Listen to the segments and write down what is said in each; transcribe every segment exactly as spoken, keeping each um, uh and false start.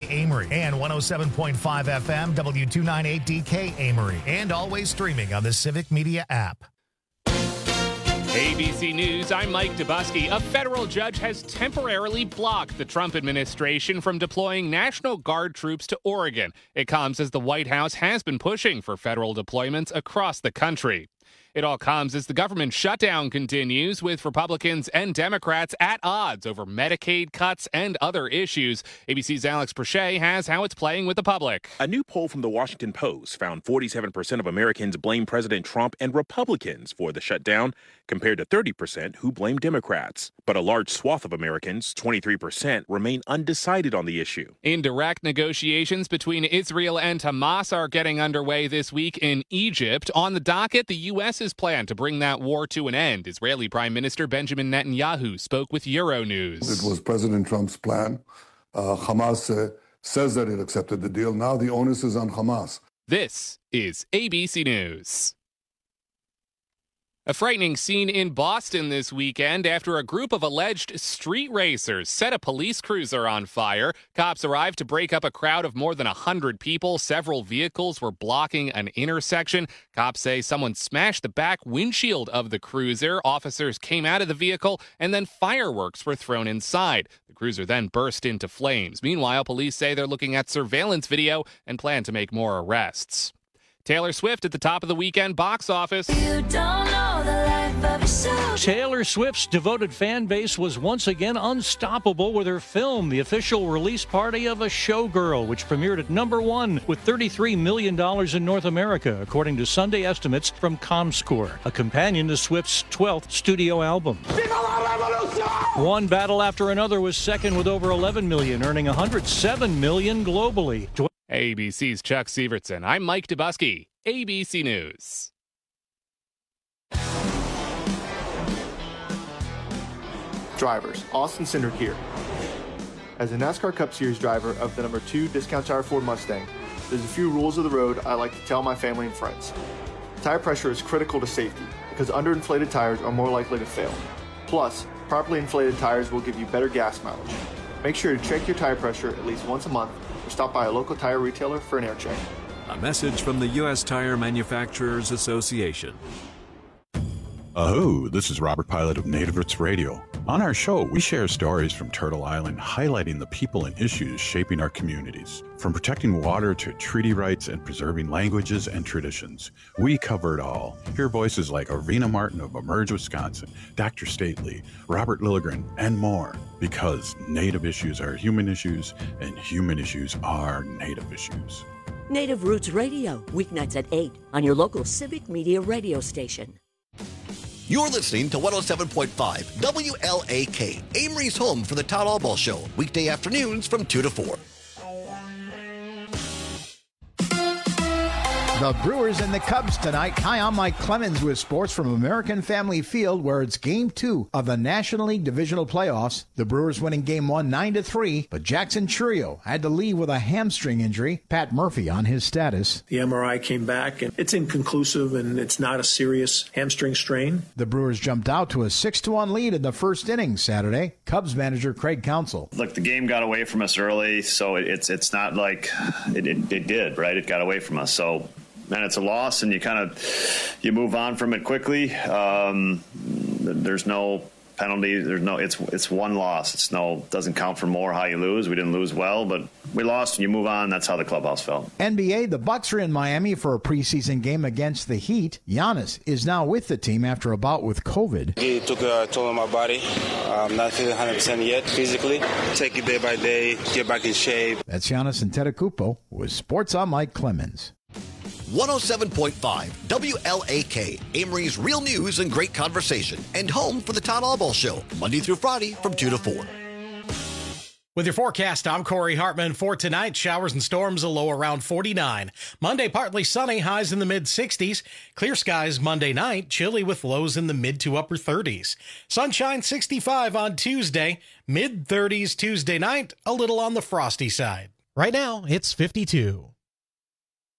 Amory, and one oh seven point five F M, W two ninety-eight D K Amory, and always streaming on the Civic Media app. A B C News, I'm Mike Dubusky. A federal judge has temporarily blocked the Trump administration from deploying National Guard troops to Oregon. It comes as the White House has been pushing for federal deployments across the country. It all comes as the government shutdown continues, with Republicans and Democrats at odds over Medicaid cuts and other issues. A B C's Alex Perche has how it's playing with the public. A new poll from the Washington Post found forty-seven percent of Americans blame President Trump and Republicans for the shutdown, compared to thirty percent who blame Democrats. But a large swath of Americans, twenty-three percent, remain undecided on the issue. Indirect negotiations between Israel and Hamas are getting underway this week in Egypt. On the docket, the U S plan to bring that war to an end. Israeli Prime Minister Benjamin Netanyahu spoke with Euronews. It was President Trump's plan. Uh, Hamas uh, says that it accepted the deal. Now the onus is on Hamas. This is A B C News. A frightening scene in Boston this weekend after a group of alleged street racers set a police cruiser on fire. Cops arrived to break up a crowd of more than one hundred people. Several vehicles were blocking an intersection. Cops say someone smashed the back windshield of the cruiser. Officers came out of the vehicle, and then fireworks were thrown inside. The cruiser then burst into flames. Meanwhile, police say they're looking at surveillance video and plan to make more arrests. Taylor Swift at the top of the weekend box office. You don't know the life of a soldier. Taylor Swift's devoted fan base was once again unstoppable with her film, the official release party of A Showgirl, which premiered at number one with thirty-three million dollars in North America, according to Sunday estimates from ComScore, a companion to Swift's twelfth studio album. One battle after another was second with over eleven million, earning one hundred seven million globally. A B C's Chuck Sievertson. I'm Mike Dubusky, A B C News. Drivers, Austin Cindric here. As a NASCAR Cup Series driver of the number two Discount Tire Ford Mustang, there's a few rules of the road I like to tell my family and friends. Tire pressure is critical to safety because underinflated tires are more likely to fail. Plus, properly inflated tires will give you better gas mileage. Make sure to check your tire pressure at least once a month or stop by a local tire retailer for an air check. A message from the U S Tire Manufacturers Association. Aho, this is Robert Pilot of Native Roots Radio. On our show, we share stories from Turtle Island highlighting the people and issues shaping our communities. From protecting water to treaty rights and preserving languages and traditions, we cover it all. Hear voices like Arvina Martin of Emerge, Wisconsin, Doctor Stately, Robert Lilligren, and more. Because Native issues are human issues, and human issues are Native issues. Native Roots Radio, weeknights at eight on your local Civic Media radio station. You're listening to one oh seven point five W L A K, Amory's home for the Todd Albaugh Show, weekday afternoons from two to four. The Brewers and the Cubs tonight. Hi, I'm Mike Clemens with sports from American Family Field, where it's game two of the National League Divisional Playoffs. The Brewers winning game one nine to three, but Jackson Churio had to leave with a hamstring injury. Pat Murphy on his status. The M R I came back, and it's inconclusive, and it's not a serious hamstring strain. The Brewers jumped out to a six to one lead in the first inning Saturday. Cubs manager Craig Counsell. Look, the game got away from us early, so it's it's not like it, it, it did, right? It got away from us, so... And it's a loss, and you kind of you move on from it quickly. Um, there's no penalty. There's no. It's it's one loss. It's no doesn't count for more how you lose. We didn't lose well, but we lost, and you move on. That's how the clubhouse felt. N B A, the Bucks are in Miami for a preseason game against the Heat. Giannis is now with the team after a bout with COVID. He took a toll on my body. I'm not feeling one hundred percent yet physically. Take it day by day, get back in shape. That's Giannis Antetokounmpo with Sports on Mike Clemens. one oh seven point five W L A K, Amory's real news and great conversation, and home for the Todd Albaugh Show, Monday through Friday from two to four. With your forecast, I'm Corey Hartman. For tonight, showers and storms, a low around forty-nine. Monday, partly sunny, highs in the mid-sixties. Clear skies Monday night, chilly with lows in the mid to upper thirties. Sunshine sixty-five on Tuesday, mid-thirties Tuesday night, a little on the frosty side. Right now, it's fifty-two.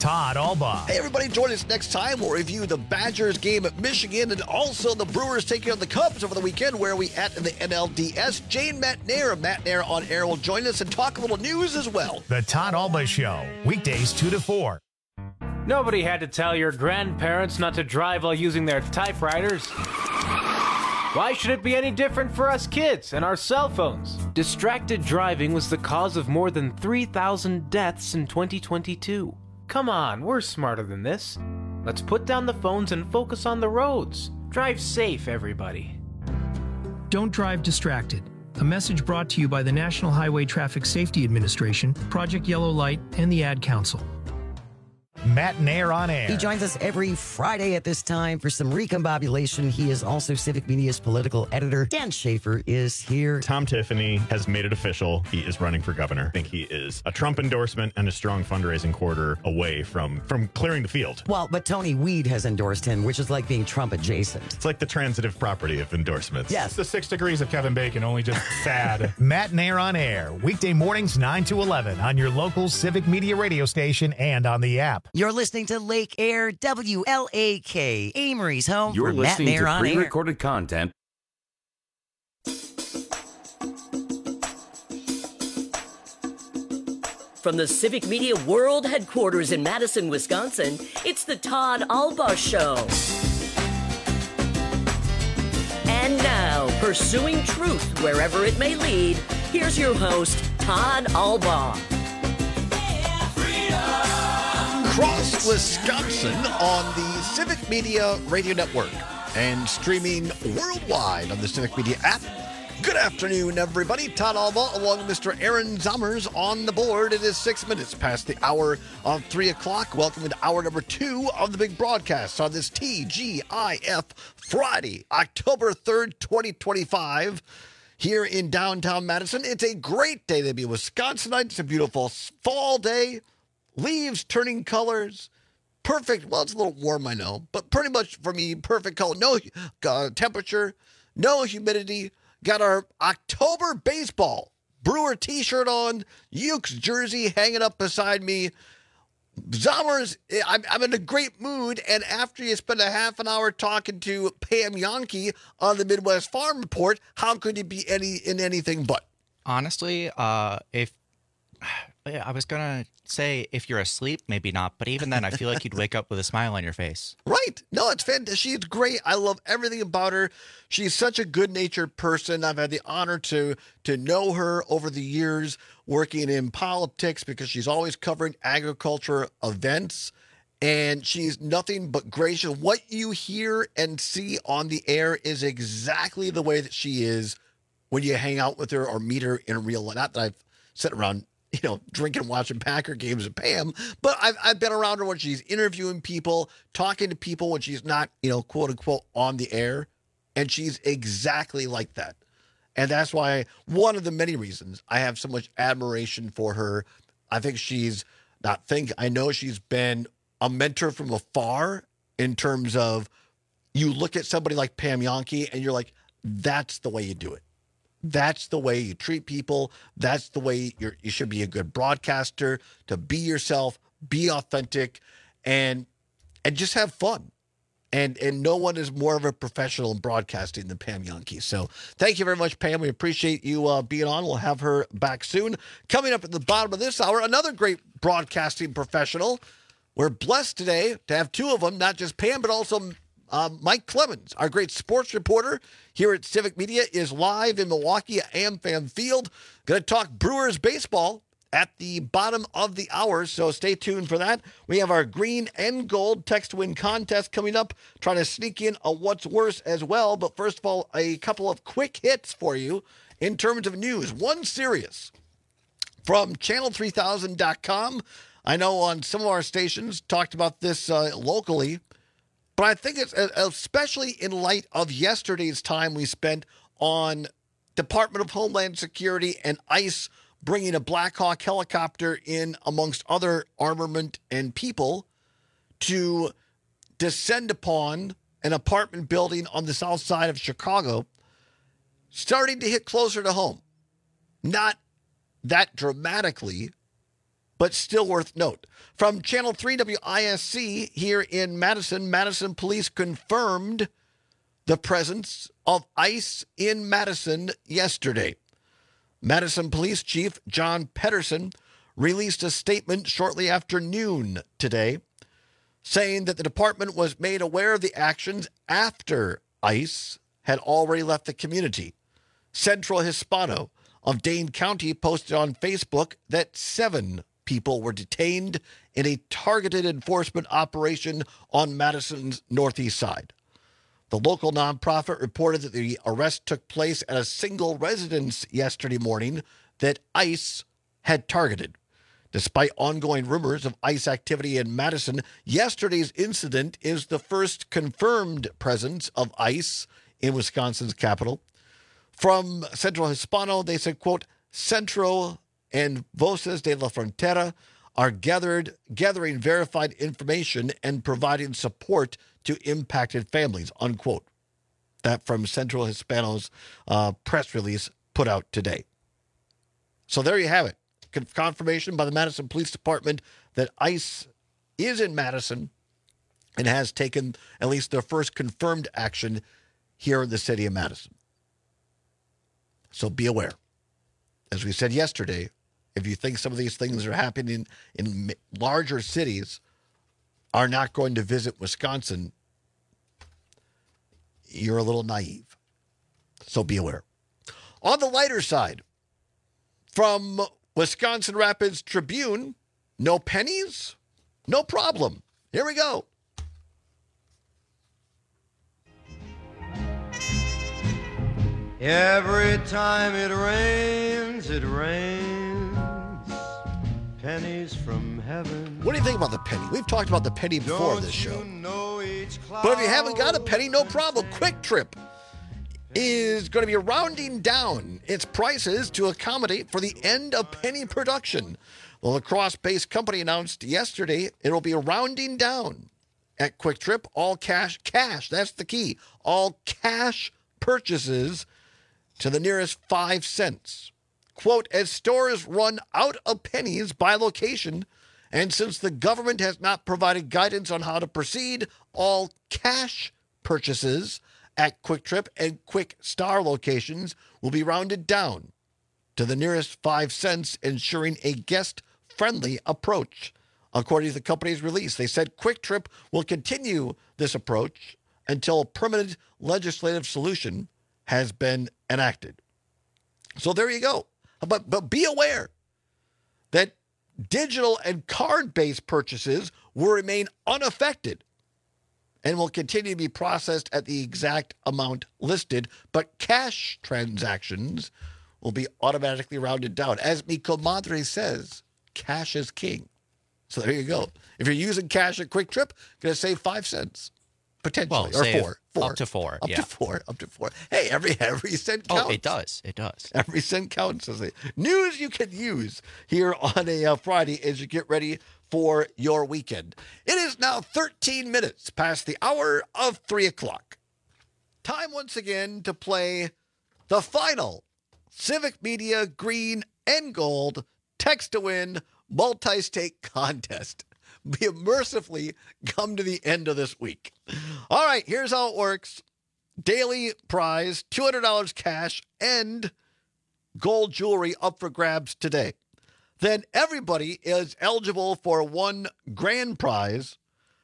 Todd Albaugh. Hey, everybody, join us next time. We'll review the Badgers game at Michigan and also the Brewers taking on the Cubs over the weekend. Where are we at in the N L D S? Jane Matt Nair of Matt Nair on Air will join us and talk a little news as well. The Todd Albaugh Show, weekdays two to four. Nobody had to tell your grandparents not to drive while using their typewriters. Why should it be any different for us kids and our cell phones? Distracted driving was the cause of more than three thousand deaths in twenty twenty-two. Come on, we're smarter than this. Let's put down the phones and focus on the roads. Drive safe, everybody. Don't drive distracted. A message brought to you by the National Highway Traffic Safety Administration, Project Yellow Light, and the Ad Council. Matt Nair on Air. He joins us every Friday at this time for some recombobulation. He is also Civic Media's political editor. Dan Schaefer is here. Tom Tiffany has made it official. He is running for governor. I think he is a Trump endorsement and a strong fundraising quarter away from, from clearing the field. Well, but Tony Weed has endorsed him, which is like being Trump adjacent. It's like the transitive property of endorsements. Yes. It's the six degrees of Kevin Bacon, only just sad. Matt Nair on Air, weekday mornings nine to eleven on your local Civic Media radio station and on the app. You're listening to Lake Air, W L A K, Amory's home. You're for listening Matt Nair to on pre-recorded content. From the Civic Media World Headquarters in Madison, Wisconsin, it's the Todd Albaugh Show. And now, pursuing truth wherever it may lead, here's your host, Todd Albaugh. Across Wisconsin on the Civic Media Radio Network and streaming worldwide on the Civic Media app. Good afternoon, everybody. Todd Albaugh along with Mister Aaron Zommers on the board. It is six minutes past the hour of three o'clock. Welcome to hour number two of the big broadcast on this T G I F Friday, October third, twenty twenty-five. Here in downtown Madison. It's a great day to be a Wisconsinite. It's a beautiful fall day. Leaves turning colors. Perfect. Well, it's a little warm, I know, but pretty much for me, perfect color. No uh, temperature, no humidity. Got our October baseball Brewer t-shirt on, Ukes jersey hanging up beside me. Zommers, I'm, I'm in a great mood, and after you spend a half an hour talking to Pam Yonke on the Midwest Farm Report, how could you be any in anything but? Honestly, uh, if I was going to say if you're asleep, maybe not. But even then, I feel like you'd wake up with a smile on your face. Right. No, it's fantastic. She's great. I love everything about her. She's such a good-natured person. I've had the honor to to know her over the years working in politics because she's always covering agriculture events. And she's nothing but gracious. What you hear and see on the air is exactly the way that she is when you hang out with her or meet her in real life. Not that I've sat around, you know, drinking, watching Packer games with Pam. But I've, I've been around her when she's interviewing people, talking to people when she's not, you know, quote unquote, on the air. And she's exactly like that. And that's why one of the many reasons I have so much admiration for her. I think she's not think, I know she's been a mentor from afar in terms of you look at somebody like Pam Yonke and you're like, that's the way you do it. That's the way you treat people. That's the way you're, you should be a good broadcaster, to be yourself, be authentic, and and just have fun. And and no one is more of a professional in broadcasting than Pam Yonke. So thank you very much, Pam. We appreciate you uh, being on. We'll have her back soon. Coming up at the bottom of this hour, another great broadcasting professional. We're blessed today to have two of them, not just Pam, but also Uh, Mike Clemens, our great sports reporter here at Civic Media, is live in Milwaukee at AmFam Field. Going to talk Brewers baseball at the bottom of the hour, so stay tuned for that. We have our green and gold text-to-win contest coming up, trying to sneak in a what's worse as well. But first of all, a couple of quick hits for you in terms of news. One serious from channel three thousand dot com. I know on some of our stations talked about this uh, locally. But I think it's especially in light of yesterday's time we spent on Department of Homeland Security and ICE bringing a Black Hawk helicopter in amongst other armament and people to descend upon an apartment building on the south side of Chicago, starting to hit closer to home. Not that dramatically, but still worth note. From Channel three W I S C here in Madison, Madison police confirmed the presence of ICE in Madison yesterday. Madison Police Chief John Pedersen released a statement shortly after noon today, saying that the department was made aware of the actions after ICE had already left the community. Central Hispano of Dane County posted on Facebook that seven people were detained in a targeted enforcement operation on Madison's northeast side. The local nonprofit reported that the arrest took place at a single residence yesterday morning that ICE had targeted. Despite ongoing rumors of ICE activity in Madison, yesterday's incident is the first confirmed presence of ICE in Wisconsin's capital. From Central Hispano, they said, quote, Centro and Voces de la Frontera are gathered, gathering verified information and providing support to impacted families, unquote. That from Central Hispano's uh, press release put out today. So there you have it. Confirmation by the Madison Police Department that ICE is in Madison and has taken at least their first confirmed action here in the city of Madison. So be aware. As we said yesterday, if you think some of these things are happening in larger cities, are not going to visit Wisconsin, you're a little naive. So be aware. On the lighter side, from Wisconsin Rapids Tribune, no pennies, no problem. Here we go. Every time it rains, it rains pennies from heaven. What do you think about the penny? We've talked about the penny before on this show. But if you haven't got a penny, no problem. Quick Trip is going to be rounding down its prices to accommodate for the end of penny production. The La Crosse-based company announced yesterday it will be rounding down at Quick Trip. All cash, cash, that's the key. All cash purchases to the nearest five cents. Quote, as stores run out of pennies by location, and since the government has not provided guidance on how to proceed, all cash purchases at Quick Trip and Quick Star locations will be rounded down to the nearest five cents, ensuring a guest-friendly approach. According to the company's release, they said Quick Trip will continue this approach until a permanent legislative solution has been enacted. So there you go. But, but be aware that digital and card-based purchases will remain unaffected and will continue to be processed at the exact amount listed, but cash transactions will be automatically rounded down. As mi comadre says, cash is king. So there you go. If you're using cash at Quick Trip, going to save five cents. Potentially, well, or four, four. Up to four. Up yeah. to four. Up to four. Hey, every every cent counts. Oh, it does. It does. Every cent counts. As a news you can use here on a uh, Friday as you get ready for your weekend. It is now thirteen minutes past the hour of three o'clock. Time once again to play the final Civic Media Green and Gold Text to Win multi-state contest. We have mercifully come to the end of this week. All right, here's how it works. Daily prize, two hundred dollars cash and gold jewelry up for grabs today. Then everybody is eligible for one grand prize,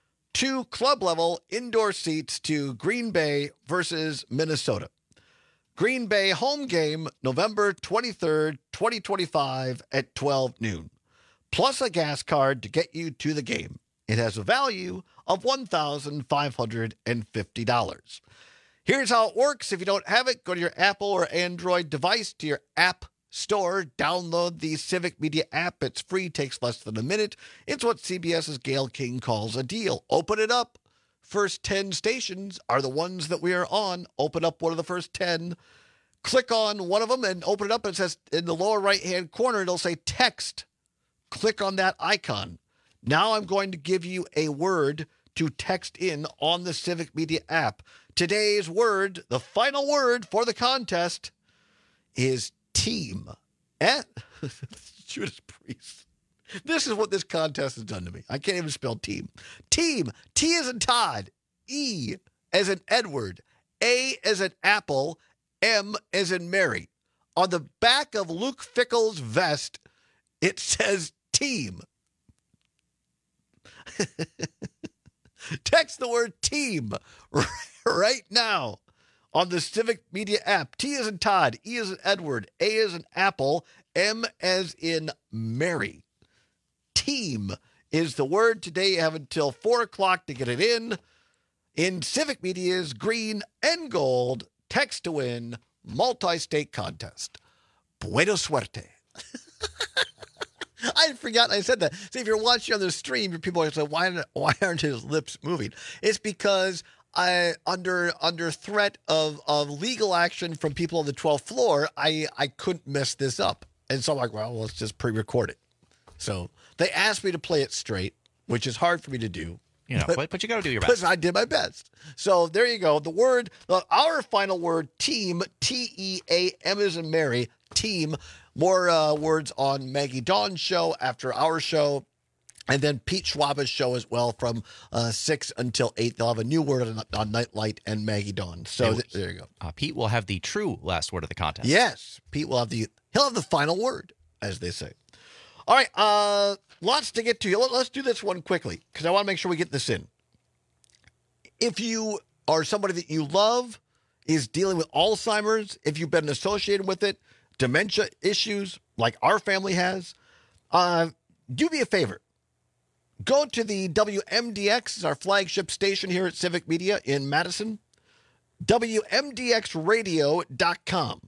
two club-level indoor seats to Green Bay versus Minnesota. Green Bay home game, November twenty-third, twenty twenty-five at twelve noon. Plus a gas card to get you to the game. It has a value of one thousand five hundred fifty dollars. Here's how it works. If you don't have it, go to your Apple or Android device, to your app store, download the Civic Media app. It's free, takes less than a minute. It's what CBS's Gayle King calls a deal. Open it up. First ten stations are the ones that we are on. Open up one of the first ten. Click on one of them and open it up. It says in the lower right-hand corner, it'll say text. Click on that icon. Now I'm going to give you a word to text in on the Civic Media app. Today's word, the final word for the contest, is team. Eh? Judas Priest. This is what this contest has done to me. I can't even spell team. Team. T as in Todd. E as in Edward. A as in Apple. M as in Mary. On the back of Luke Fickle's vest, it says team. Text the word team right now on the Civic Media app. T as in Todd, E as in Edward, A as in Apple, M as in Mary. Team is the word today. You have until four o'clock to get it in. In Civic Media's green and gold text to win multi-state contest. Buena suerte. I had forgotten I said that. See, if you're watching on the stream, people are saying, why, why aren't his lips moving? It's because I, under under threat of, of legal action from people on the twelfth floor, I, I couldn't mess this up. And so I'm like, well, let's just pre-record it. So they asked me to play it straight, which is hard for me to do. You know, but, but you got to do your best. Because I did my best. So there you go. The word, our final word, team, T E A M as in Mary, team. More uh, words on Maggie Dawn's show after our show. And then Pete Schwaba's show as well from uh, six until eight. They'll have a new word on, on Nightlight and Maggie Dawn. So th- there you go. Uh, Pete will have the true last word of the contest. Yes. Pete will have the, he'll have the final word, as they say. All right. Uh, lots to get to. Let's do this one quickly because I want to make sure we get this in. If you are somebody that you love, is dealing with Alzheimer's, if you've been associated with it, dementia issues like our family has, uh, do me a favor. Go to the W M D X, our flagship station here at Civic Media in Madison, W M D X radio dot com,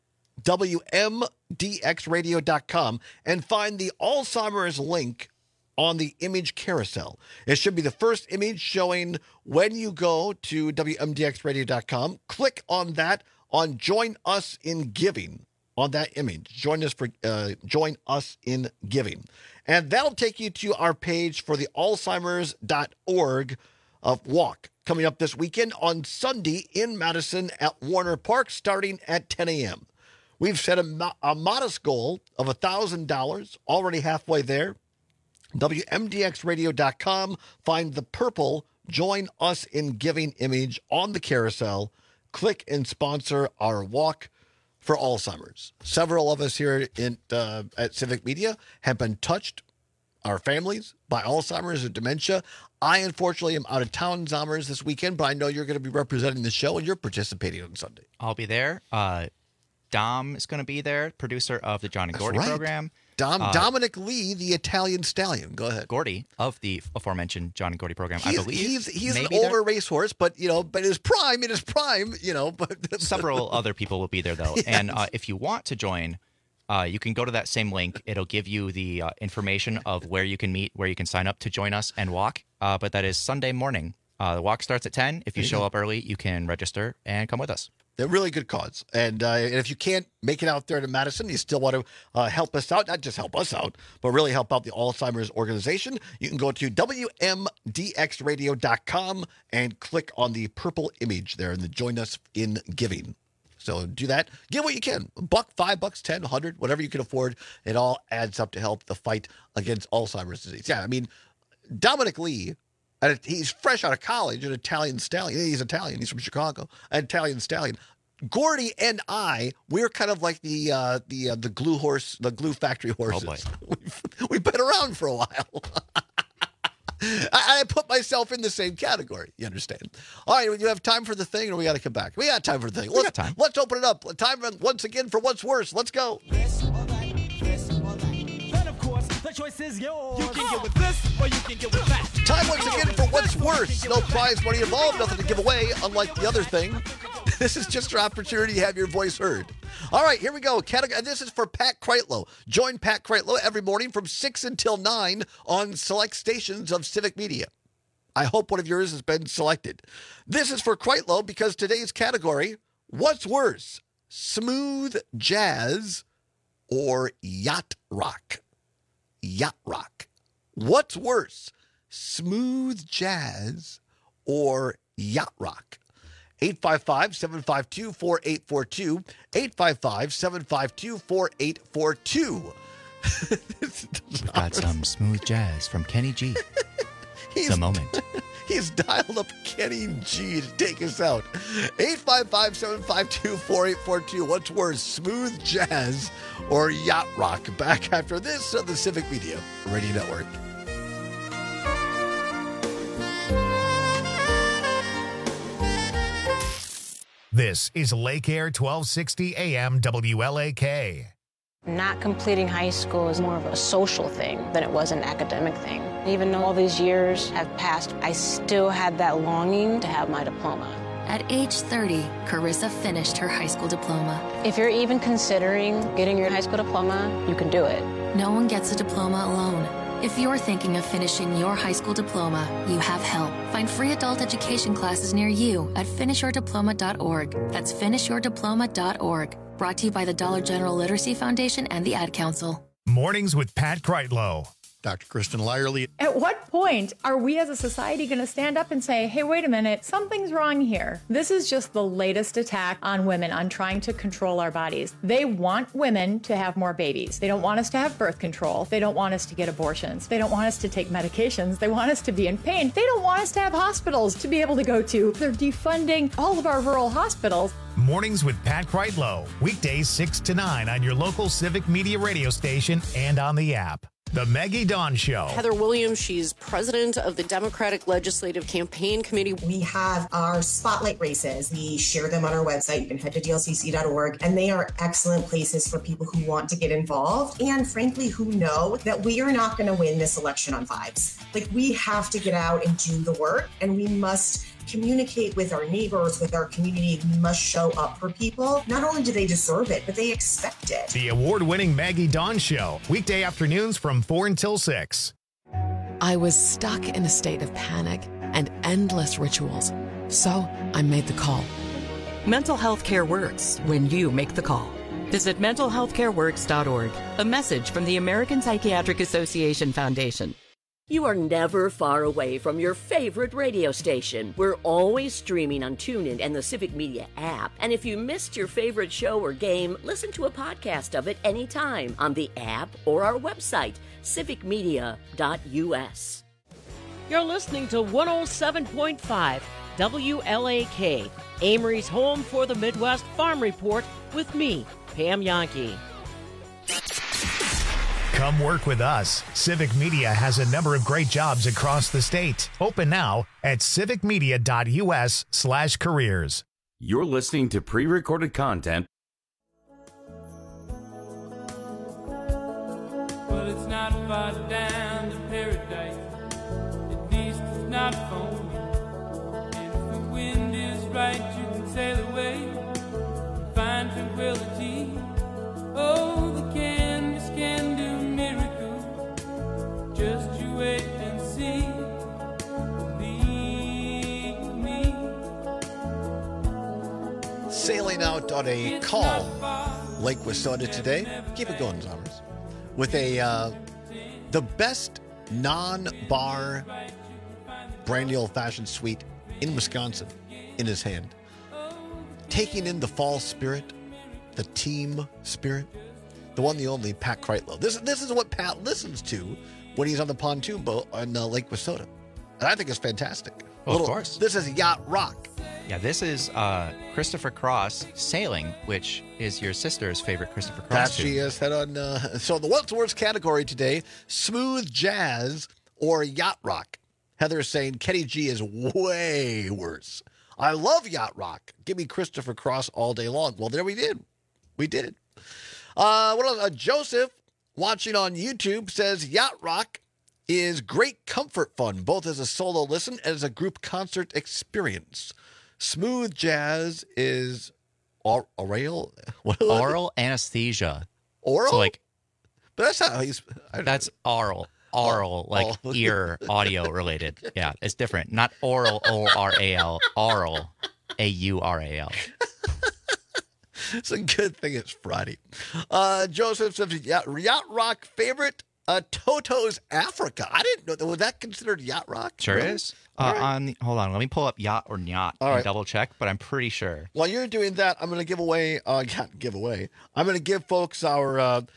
W M D X radio dot com, and find the Alzheimer's link on the image carousel. It should be the first image showing when you go to W M D X radio dot com. Click on that on Join Us in Giving. On that image, join us for uh, join us in giving, and that'll take you to our page for the Alzheimer's dot org uh, walk coming up this weekend on Sunday in Madison at Warner Park, starting at ten a.m. We've set a, mo- a modest goal of a thousand dollars, already halfway there. W M D X radio dot com. Find the purple Join Us in Giving image on the carousel. Click and sponsor our walk for Alzheimer's. Several of us here in, uh, at Civic Media have been touched, our families, by Alzheimer's and dementia. I, unfortunately, am out of town Alzheimer's this weekend, but I know you're going to be representing the show and you're participating on Sunday. I'll be there. Uh, Dom is going to be there, producer of the John and Gordy right. program. Dom, uh, Dominic Lee, the Italian stallion. Go ahead. Gordy of the aforementioned John and Gordy program, he's, I believe. He's, he's an Maybe older there. racehorse, but, you know, but in his prime, in his prime, you know. But Several other people will be there, though. Yes. And uh, if you want to join, uh, you can go to that same link. It'll give you the uh, information of where you can meet, where you can sign up to join us and walk. Uh, but that is Sunday morning. Uh, the walk starts at ten. If you show up early, you can register and come with us. They're really good cause. And, uh, and if you can't make it out there to Madison, you still want to uh, help us out, not just help us out, but really help out the Alzheimer's organization, you can go to W M D X radio dot com and click on the purple image there and the Join Us in Giving. So do that. Give what you can. A buck, five bucks, ten, a hundred, whatever you can afford. It all adds up to help the fight against Alzheimer's disease. Yeah, I mean, Dominic Lee, he's fresh out of college, an Italian stallion. He's Italian. He's from Chicago. An Italian stallion. Gordy and I, we're kind of like the uh, the uh, the glue horse, the glue factory horses. Oh boy. We've, we've been around for a while. I, I put myself in the same category. You understand? All right, you have time for the thing, or we got to come back? We got time for the thing. We let's, got time. Let's open it up. Time once again for What's Worse. Let's go. This or that, this or that. Then of course the choice is yours. You can get with this, or you can get with that. Time once again for What's Worse. No prize money involved, nothing to give away, unlike the other thing. This is just your opportunity to have your voice heard. All right, here we go. Categ- this is for Pat Kreitlow. Join Pat Kreitlow every morning from six until nine on select stations of Civic Media. I hope one of yours has been selected. This is for Kreitlow because today's category, what's worse, smooth jazz or yacht rock? Yacht rock. What's worse, smooth jazz or yacht rock? eight five five, seven five two, four eight four two, eight five five, seven five two, four eight four two. We've got some smooth jazz from Kenny G. He's, the moment. He's dialed up Kenny G to take us out. eight five five, seven five two, four eight four two. What's worse, smooth jazz or yacht rock? Back after this on the Civic Media Radio Network. This is Lake Air twelve sixty A M W L A K. Not completing high school is more of a social thing than it was an academic thing. Even though all these years have passed, I still had that longing to have my diploma. At age thirty, Carissa finished her high school diploma. If you're even considering getting your high school diploma, you can do it. No one gets a diploma alone. If you're thinking of finishing your high school diploma, you have help. Find free adult education classes near you at finish your diploma dot org. That's finish your diploma dot org. Brought to you by the Dollar General Literacy Foundation and the Ad Council. Mornings with Pat Kreitlow. Doctor Kristen Lyerly. At what point are we as a society going to stand up and say, hey, wait a minute, something's wrong here? This is just the latest attack on women, on trying to control our bodies. They want women to have more babies. They don't want us to have birth control. They don't want us to get abortions. They don't want us to take medications. They want us to be in pain. They don't want us to have hospitals to be able to go to. They're defunding all of our rural hospitals. Mornings with Pat Kreitlow. Weekdays six to nine on your local Civic Media radio station and on the app. The Maggie Dawn Show. Heather Williams, she's president of the Democratic Legislative Campaign Committee. We have our spotlight races. We share them on our website. You can head to D L C C dot org, and they are excellent places for people who want to get involved and, frankly, who know that we are not going to win this election on vibes. Like, we have to get out and do the work, and we must communicate with our neighbors, with our community. We must show up for people. Not only do they deserve it, but they expect it. The award-winning Maggie Dawn Show. Weekday afternoons from four until six. I was stuck in a state of panic and endless rituals. So I made the call. Mental health care works when you make the call. Visit mental health care works dot org. A message from the American Psychiatric Association Foundation. You are never far away from your favorite radio station. We're always streaming on TuneIn and the Civic Media app. And if you missed your favorite show or game, listen to a podcast of it anytime on the app or our website, civic media dot u s. You're listening to one oh seven point five W L A K, Amory's home for the Midwest Farm Report with me, Pam Yankee. Come work with us. Civic Media has a number of great jobs across the state. Open now at civic media dot u s slash careers. You're listening to pre-recorded content. Well, it's not far down to paradise. At least it's not for me. And if the wind is right, you can sail away and find tranquility. Oh, the canvas can do miracles. Just you wait and see. Believe me. Sailing out on a calm Lake Wissota today. Keep it going, Zombers. With a uh, the best non-bar brandy old-fashioned sweet in Wisconsin in his hand. Taking in the fall spirit, the team spirit, the one, the only Pat Kreitlow. This, this is what Pat listens to when he's on the pontoon boat on uh, Lake Wissota. And I think it's fantastic. Well, Little, of course. This is Yacht Rock. Yeah, this is uh, Christopher Cross Sailing, which is your sister's favorite Christopher Cross That she has said on. Uh, so the what's worse category today: smooth jazz or yacht rock. Heather's saying Kenny G is way worse. I love yacht rock. Give me Christopher Cross all day long. Well, there we did. We did it. Uh, what else? Uh, Joseph, watching on YouTube, says yacht rock is great comfort fun, both as a solo listen and as a group concert experience. Smooth jazz is or- oral, oral anesthesia. Oral, so like, but that's not how he's. That's oral, oral, oh, like oh. ear audio related. Yeah, it's different. Not oral, O R A L, oral, A U R A L. It's a good thing it's Friday. Uh, Joseph says yacht, yacht rock favorite. Uh, Toto's Africa. I didn't know that. Was that considered yacht rock? Sure really? is. Uh, right. On the, hold on, let me pull up yacht or yacht and right. double check, but I'm pretty sure. While you're doing that, I'm going to give away. Uh, give away. I'm going to give folks our uh,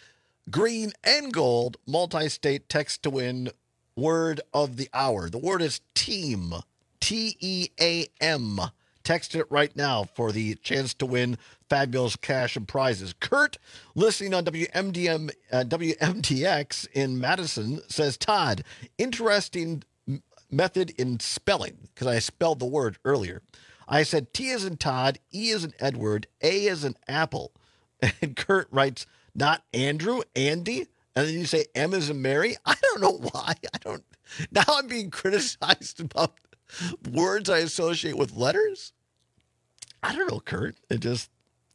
green, and gold multi-state text-to-win word of the hour. The word is team, T E A M. Text it right now for the chance to win fabulous cash and prizes. Kurt, listening on W M D M, uh, W M D X in Madison, says, Todd, interesting m- method in spelling, because I spelled the word earlier. I said T as in Todd, E as in Edward, A as in Apple. And Kurt writes, not Andrew, Andy? And then you say M as in Mary? I don't know why. I don't. Now I'm being criticized about words I associate with letters? I don't know, Kurt. It just,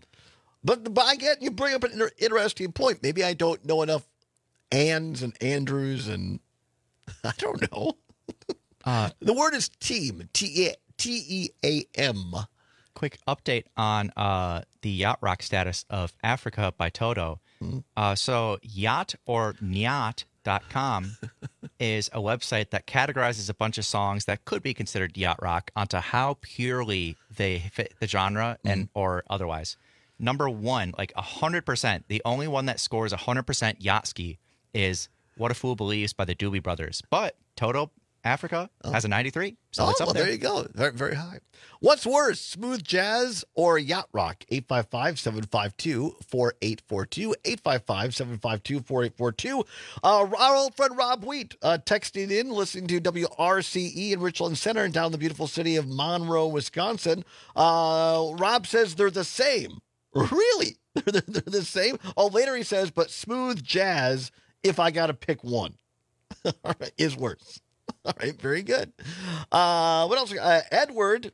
but, but I get you bring up an inter- interesting point. Maybe I don't know enough Anns and Andrews, and I don't know. Uh, the word is team, T E A M. Quick update on uh, the yacht rock status of Africa by Toto. Mm-hmm. Uh, so yacht or nyat dot com is a website that categorizes a bunch of songs that could be considered yacht rock onto how purely they fit the genre and mm. or otherwise. Number one, like one hundred percent, the only one that scores one hundred percent yacht ski is What a Fool Believes by the Doobie Brothers. But Toto Africa oh. has a ninety-three, so oh, it's up well, there. There you go. Very, very high. What's worse, smooth jazz or yacht rock? eight five five, seven five two, four eight four two, eight five five, seven five two, four eight four two. Uh, our old friend Rob Wheat uh, texting in, listening to W R C E in Richland Center and down in the beautiful city of Monroe, Wisconsin. Uh, Rob says they're the same. Really? They're, they're the same? Oh, later he says, but smooth jazz, if I got to pick one, all right, is worse. All right, very good. Uh, what else? Uh, Edward.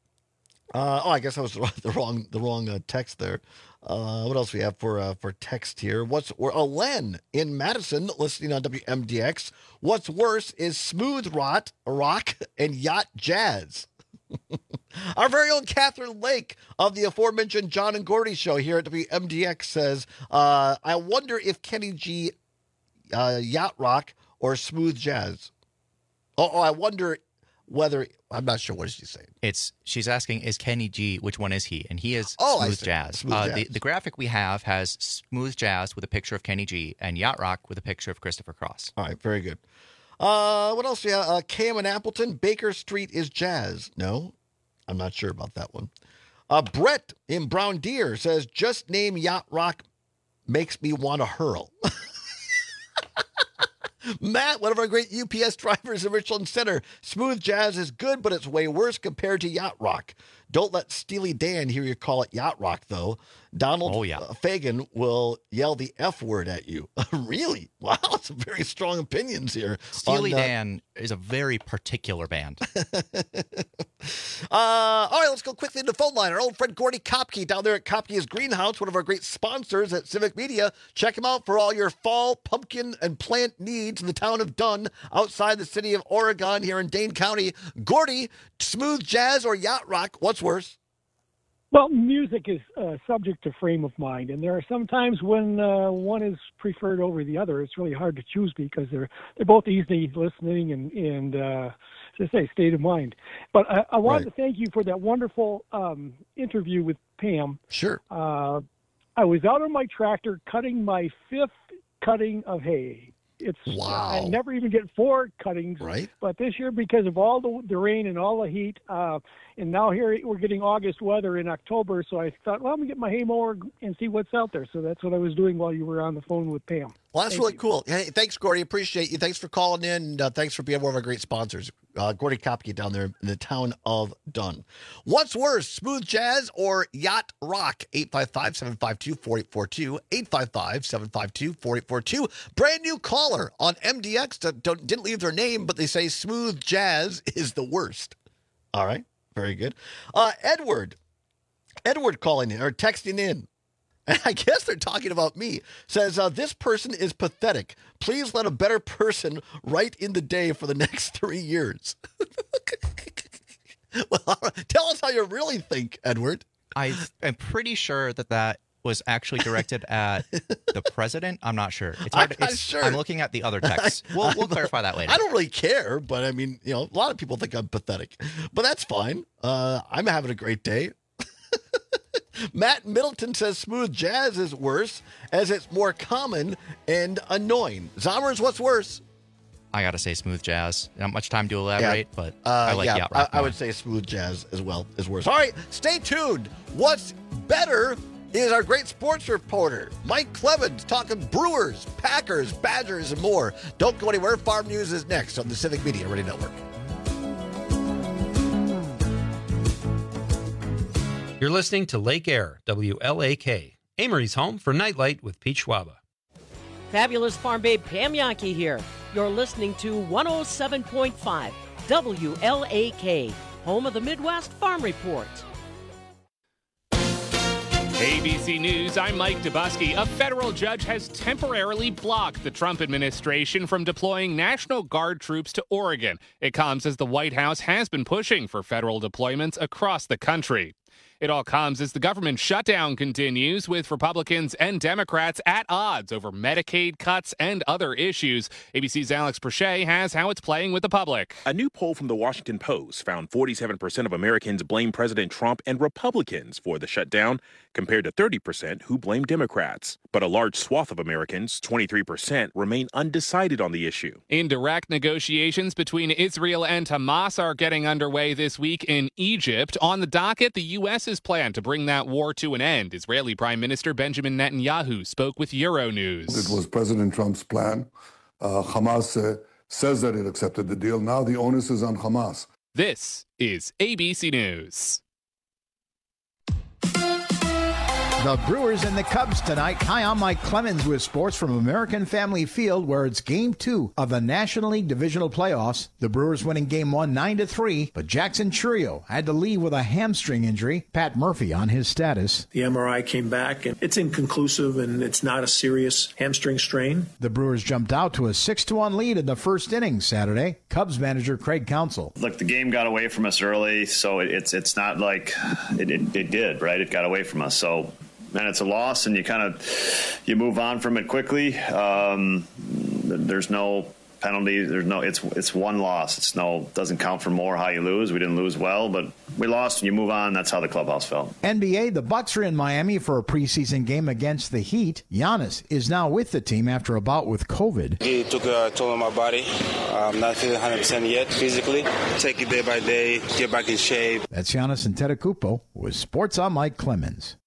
Uh, oh, I guess that was the wrong the wrong uh, text there. Uh, what else we have for uh, for text here? What's or uh, Len in Madison listening on W M D X. What's worse is smooth rot, rock and yacht jazz. Our very own Catherine Lake of the aforementioned John and Gordy show here at W M D X says, uh, I wonder if Kenny G uh, yacht rock or smooth jazz. Oh, oh, I wonder whether, I'm not sure what she's saying. It's she's asking, is Kenny G, which one is he? And he is oh, smooth jazz. Smooth uh, jazz. The, the graphic we have has smooth jazz with a picture of Kenny G and yacht rock with a picture of Christopher Cross. All right, very good. Uh, what else? Yeah, uh, Cam and Appleton, Baker Street is jazz. No, I'm not sure about that one. Uh, Brett in Brown Deer says, just name yacht rock makes me want to hurl. Matt, one of our great U P S drivers in Richland Center. Smooth jazz is good, but it's way worse compared to yacht rock. Don't let Steely Dan hear you call it yacht rock, though. Donald oh, yeah. Fagan will yell the F word at you. Really? Wow, some very strong opinions here. Steely on, uh, Dan is a very particular band. uh, all right, let's go quickly to the phone line. Our old friend Gordy Kopke down there at Kopke's Greenhouse, one of our great sponsors at Civic Media. Check him out for all your fall pumpkin and plant needs in the town of Dunn, outside the city of Oregon here in Dane County. Gordy, smooth jazz or yacht rock, what's worse? Well, music is uh, subject to frame of mind, and there are some times when uh, one is preferred over the other. It's really hard to choose because they're they're both easy listening and and uh, as I say, state of mind. But I, I wanted right. to thank you for that wonderful um, interview with Pam. Sure. Uh, I was out on my tractor cutting my fifth cutting of hay. It's wow. I never even get four cuttings, right? But this year, because of all the, the rain and all the heat, uh, and now here we're getting August weather in October, so I thought, well, I'm gonna get my hay mower and see what's out there. So that's what I was doing while you were on the phone with Pam. Well, that's Thank really you. cool. Hey, thanks, Gordy. Appreciate you. Thanks for calling in. And, uh, thanks for being one of our great sponsors. Uh, Gordy Kopke down there in the town of Dunn. What's worse, smooth jazz or yacht rock? eight five five, seven five two, four eight four two, eight five five, seven five two, four eight four two. Brand new caller on M D X that don't, didn't leave their name, but they say smooth jazz is the worst. All right. Very good. Uh, Edward. Edward calling in or texting in. I guess they're talking about me. Says, uh, this person is pathetic. Please let a better person write in the day for the next three years. Well, tell us how you really think, Edward. I am pretty sure that that was actually directed at the president. I'm not sure. It's hard. I'm not it's, sure. I'm looking at the other text. We'll, we'll clarify that later. I don't really care, but I mean, you know, a lot of people think I'm pathetic, but that's fine. Uh, I'm having a great day. Matt Middleton says smooth jazz is worse as it's more common and annoying. Zommers, what's worse? I gotta say smooth jazz. Not much time to elaborate, Yeah. but Uh, I like yeah, yacht I, rock I more. would say smooth jazz as well is worse. All right, stay tuned. What's better is our great sports reporter, Mike Clemens, talking Brewers, Packers, Badgers, and more. Don't go anywhere. Farm News is next on the Civic Media Radio Network. You're listening to Lake Air, W L A K, Amory's home for Nightlight with Pete Schwaba. Fabulous Farm Babe Pam Yankee here. You're listening to one oh seven point five W L A K, home of the Midwest Farm Report. A B C News, I'm Mike Dubusky. A federal judge has temporarily blocked the Trump administration from deploying National Guard troops to Oregon. It comes as the White House has been pushing for federal deployments across the country. It all comes as the government shutdown continues, with Republicans and Democrats at odds over Medicaid cuts and other issues. A B C's Alex Prochet has how it's playing with the public. A new poll from the Washington Post found forty-seven percent of Americans blame President Trump and Republicans for the shutdown, compared to thirty percent who blame Democrats. But a large swath of Americans, twenty-three percent, remain undecided on the issue. Indirect negotiations between Israel and Hamas are getting underway this week in Egypt. On the docket, the U S plan to bring that war to an end. Israeli Prime Minister Benjamin Netanyahu spoke with Euronews. It was President Trump's plan. Uh, Hamas uh, says that it accepted the deal. Now the onus is on Hamas. This is A B C News. The Brewers and the Cubs tonight. Hi, I'm Mike Clemens with sports from American Family Field, where it's game two of the National League Divisional Playoffs. The Brewers winning game one nine to three, but Jackson Churio had to leave with a hamstring injury. Pat Murphy on his status. The M R I came back, and it's inconclusive, and it's not a serious hamstring strain. The Brewers jumped out to a six to one lead in the first inning Saturday. Cubs manager Craig Counsell. Look, the game got away from us early, so it's it's not like it, it, it did, right? It got away from us, so... And it's a loss, and you kind of you move on from it quickly. Um, there's no penalty. There's no. It's it's one loss. It's no doesn't count for more how you lose. We didn't lose well, but we lost, and you move on. That's how the clubhouse felt. N B A, the Bucks are in Miami for a preseason game against the Heat. Giannis is now with the team after a bout with COVID. He took a toll on my body. I'm not feeling one hundred percent yet physically. Take it day by day, get back in shape. That's Giannis Antetokounmpo with Sports. I'm Mike Clemens.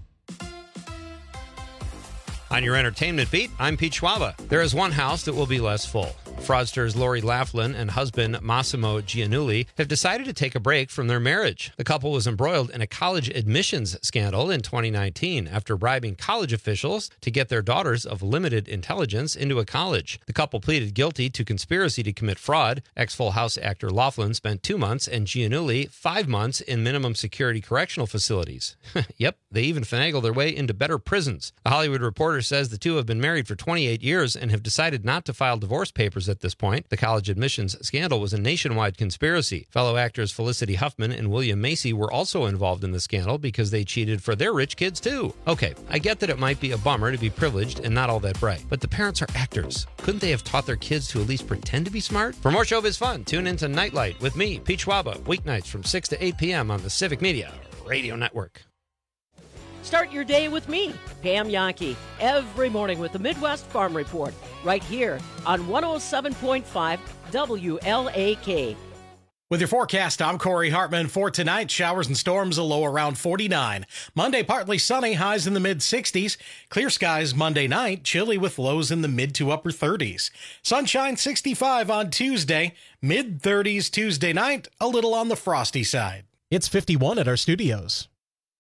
On your entertainment beat, I'm Pete Schwaba. There is one house that will be less full. Fraudsters Lori Laughlin and husband Massimo Giannulli have decided to take a break from their marriage. The couple was embroiled in a college admissions scandal in twenty nineteen after bribing college officials to get their daughters of limited intelligence into a college. The couple pleaded guilty to conspiracy to commit fraud. Ex-Full House actor Laughlin spent two months and Giannulli five months in minimum security correctional facilities. Yep, they even finagled their way into better prisons. The Hollywood Reporter says the two have been married for twenty-eight years and have decided not to file divorce papers at this point. The college admissions scandal was a nationwide conspiracy. Fellow actors Felicity Huffman and William Macy were also involved in the scandal because they cheated for their rich kids too. Okay, I get that it might be a bummer to be privileged and not all that bright, but the parents are actors. Couldn't they have taught their kids to at least pretend to be smart? For more showbiz fun, tune into Nightlight with me, Pete Schwaba, weeknights from six to eight p.m. on the Civic Media Radio Network. Start your day with me, Pam Yankee, every morning with the Midwest Farm Report, right here on one oh seven point five W L A K. With your forecast, I'm Corey Hartman. For tonight, showers and storms, a low around forty-nine. Monday, partly sunny, highs in the mid-sixties. Clear skies Monday night, chilly with lows in the mid to upper thirties. Sunshine sixty-five on Tuesday, mid-thirties Tuesday night, a little on the frosty side. It's fifty-one at our studios.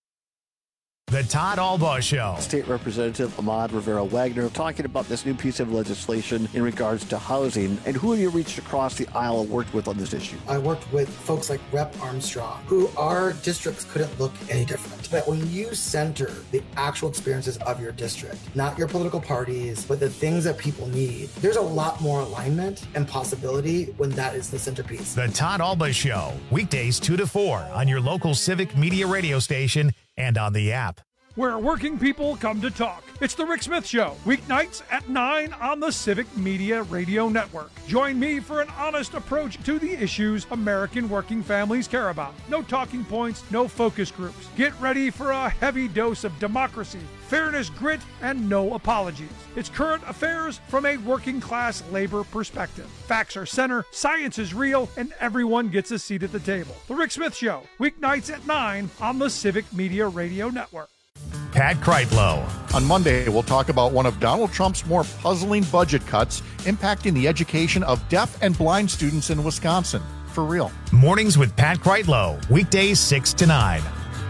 The Todd Albaugh Show. State Representative Ahmad Rivera-Wagner talking about this new piece of legislation in regards to housing, and who have you reached across the aisle and worked with on this issue? I worked with folks like Representative Armstrong, who our districts couldn't look any different. But when you center the actual experiences of your district, not your political parties, but the things that people need, there's a lot more alignment and possibility when that is the centerpiece. The Todd Albaugh Show, weekdays two to four on your local Civic Media radio station and on the app. where working people come to talk. It's The Rick Smith Show, weeknights at nine on the Civic Media Radio Network. Join me for an honest approach to the issues American working families care about. No talking points, no focus groups. Get ready for a heavy dose of democracy, fairness, grit, and no apologies. It's current affairs from a working class labor perspective. Facts are center, science is real, and everyone gets a seat at the table. The Rick Smith Show, weeknights at nine on the Civic Media Radio Network. Pat Kreitlow. On Monday, we'll talk about one of Donald Trump's more puzzling budget cuts impacting the education of deaf and blind students in Wisconsin. For real. Mornings with Pat Kreitlow, weekdays six to nine.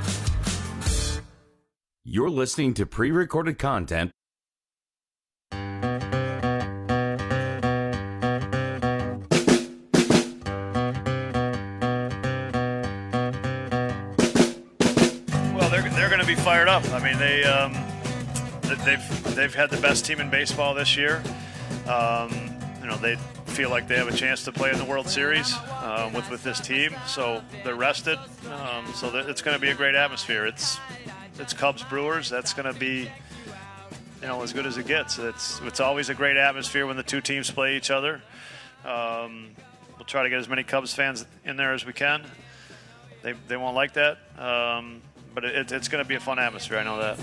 You're listening to pre-recorded content. Well, they're they're going to be fired up. I mean, they um, they've they've had the best team in baseball this year. Um, you know, they feel like they have a chance to play in the World Series uh, with with this team, so they're rested. Um, so it's going to be a great atmosphere. It's It's Cubs Brewers. That's going to be, you know, as good as it gets. It's it's always a great atmosphere when the two teams play each other. Um, we'll try to get as many Cubs fans in there as we can. They they won't like that, um, but it, it's going to be a fun atmosphere. I know that.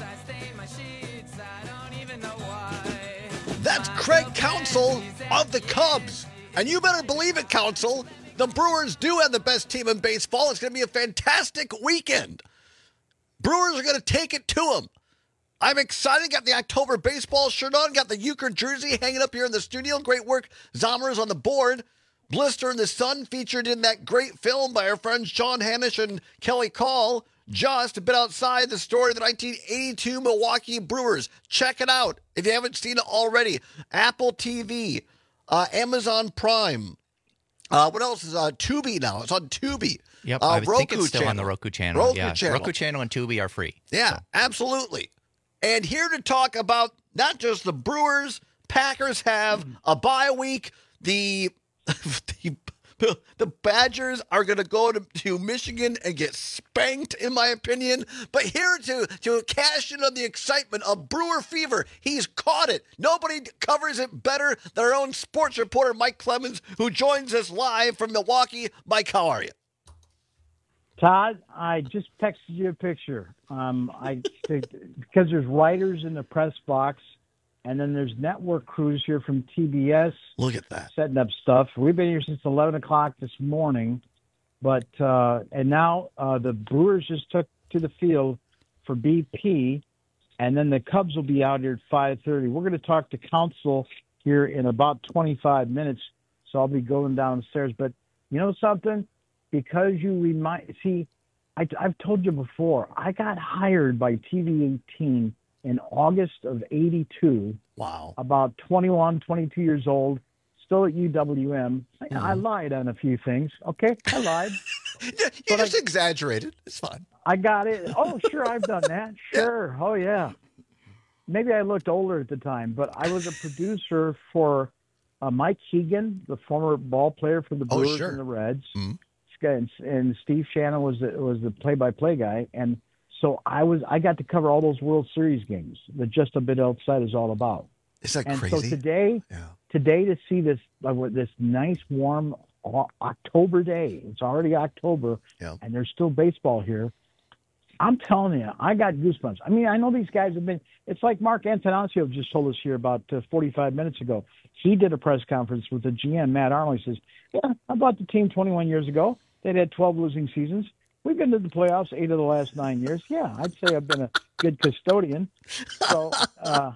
That's Craig Counsell of the Cubs. And you better believe it, Counsell. The Brewers do have the best team in baseball. It's going to be a fantastic weekend. Brewers are going to take it to them. I'm excited. Got the October baseball shirt on. Got the Euchre jersey hanging up here in the studio. Great work. Zommers on the board. Blister in the Sun featured in that great film by our friends Sean Hanisch and Kelly Call. Just a bit outside the story of the nineteen eighty-two Milwaukee Brewers. Check it out if you haven't seen it already. Apple T V, uh, Amazon Prime. Uh, what else is on uh, Tubi now? It's on Tubi. Yep, uh, I Roku think it's still channel. on the Roku channel. Roku yeah, channel. Roku channel and Tubi are free. Yeah, so. Absolutely. And here to talk about not just the Brewers, Packers have a bye week. The the, the Badgers are going to go to, to Michigan and get spanked, in my opinion. But here to, to cash in on the excitement of Brewer fever. He's caught it. Nobody covers it better than our own sports reporter, Mike Clemens, who joins us live from Milwaukee. Mike, how are you? Todd, I just texted you a picture. Um, I because there's writers in the press box, and then there's network crews here from T B S. Look at that, setting up stuff. We've been here since eleven o'clock this morning, but uh, and now uh, the Brewers just took to the field for B P, and then the Cubs will be out here at five thirty. We're going to talk to Counsell here in about twenty-five minutes, so I'll be going downstairs. But you know something? Because you remind, see, I, I've told you before, I got hired by T V eighteen in August of eighty-two. Wow. About twenty-one, twenty-two years old, still at U W M. I, Mm-hmm. I lied on a few things, okay? I lied. you you just I, exaggerated. It's fine. I got it. Oh, sure, I've done that. Sure. Oh, yeah. Maybe I looked older at the time, but I was a producer for uh, Mike Keegan, the former ball player for the Brewers oh, sure. and the Reds. Mm-hmm. And, and Steve Shannon was the, was the play-by-play guy, and so I was I got to cover all those World Series games that Just a Bit Outside is all about. Is that and crazy? So today, yeah. today to see this uh, this nice warm October day, it's already October, yeah. and there's still baseball here. I'm telling you, I got goosebumps. I mean, I know these guys have been. It's like Mark Antanasio just told us here about uh, forty-five minutes ago. He did a press conference with the G M, Matt Arnold. He says, "Yeah, I bought the team twenty-one years ago. They'd had twelve losing seasons. We've been to the playoffs eight of the last nine years. Yeah, I'd say I've been a good custodian." So, uh,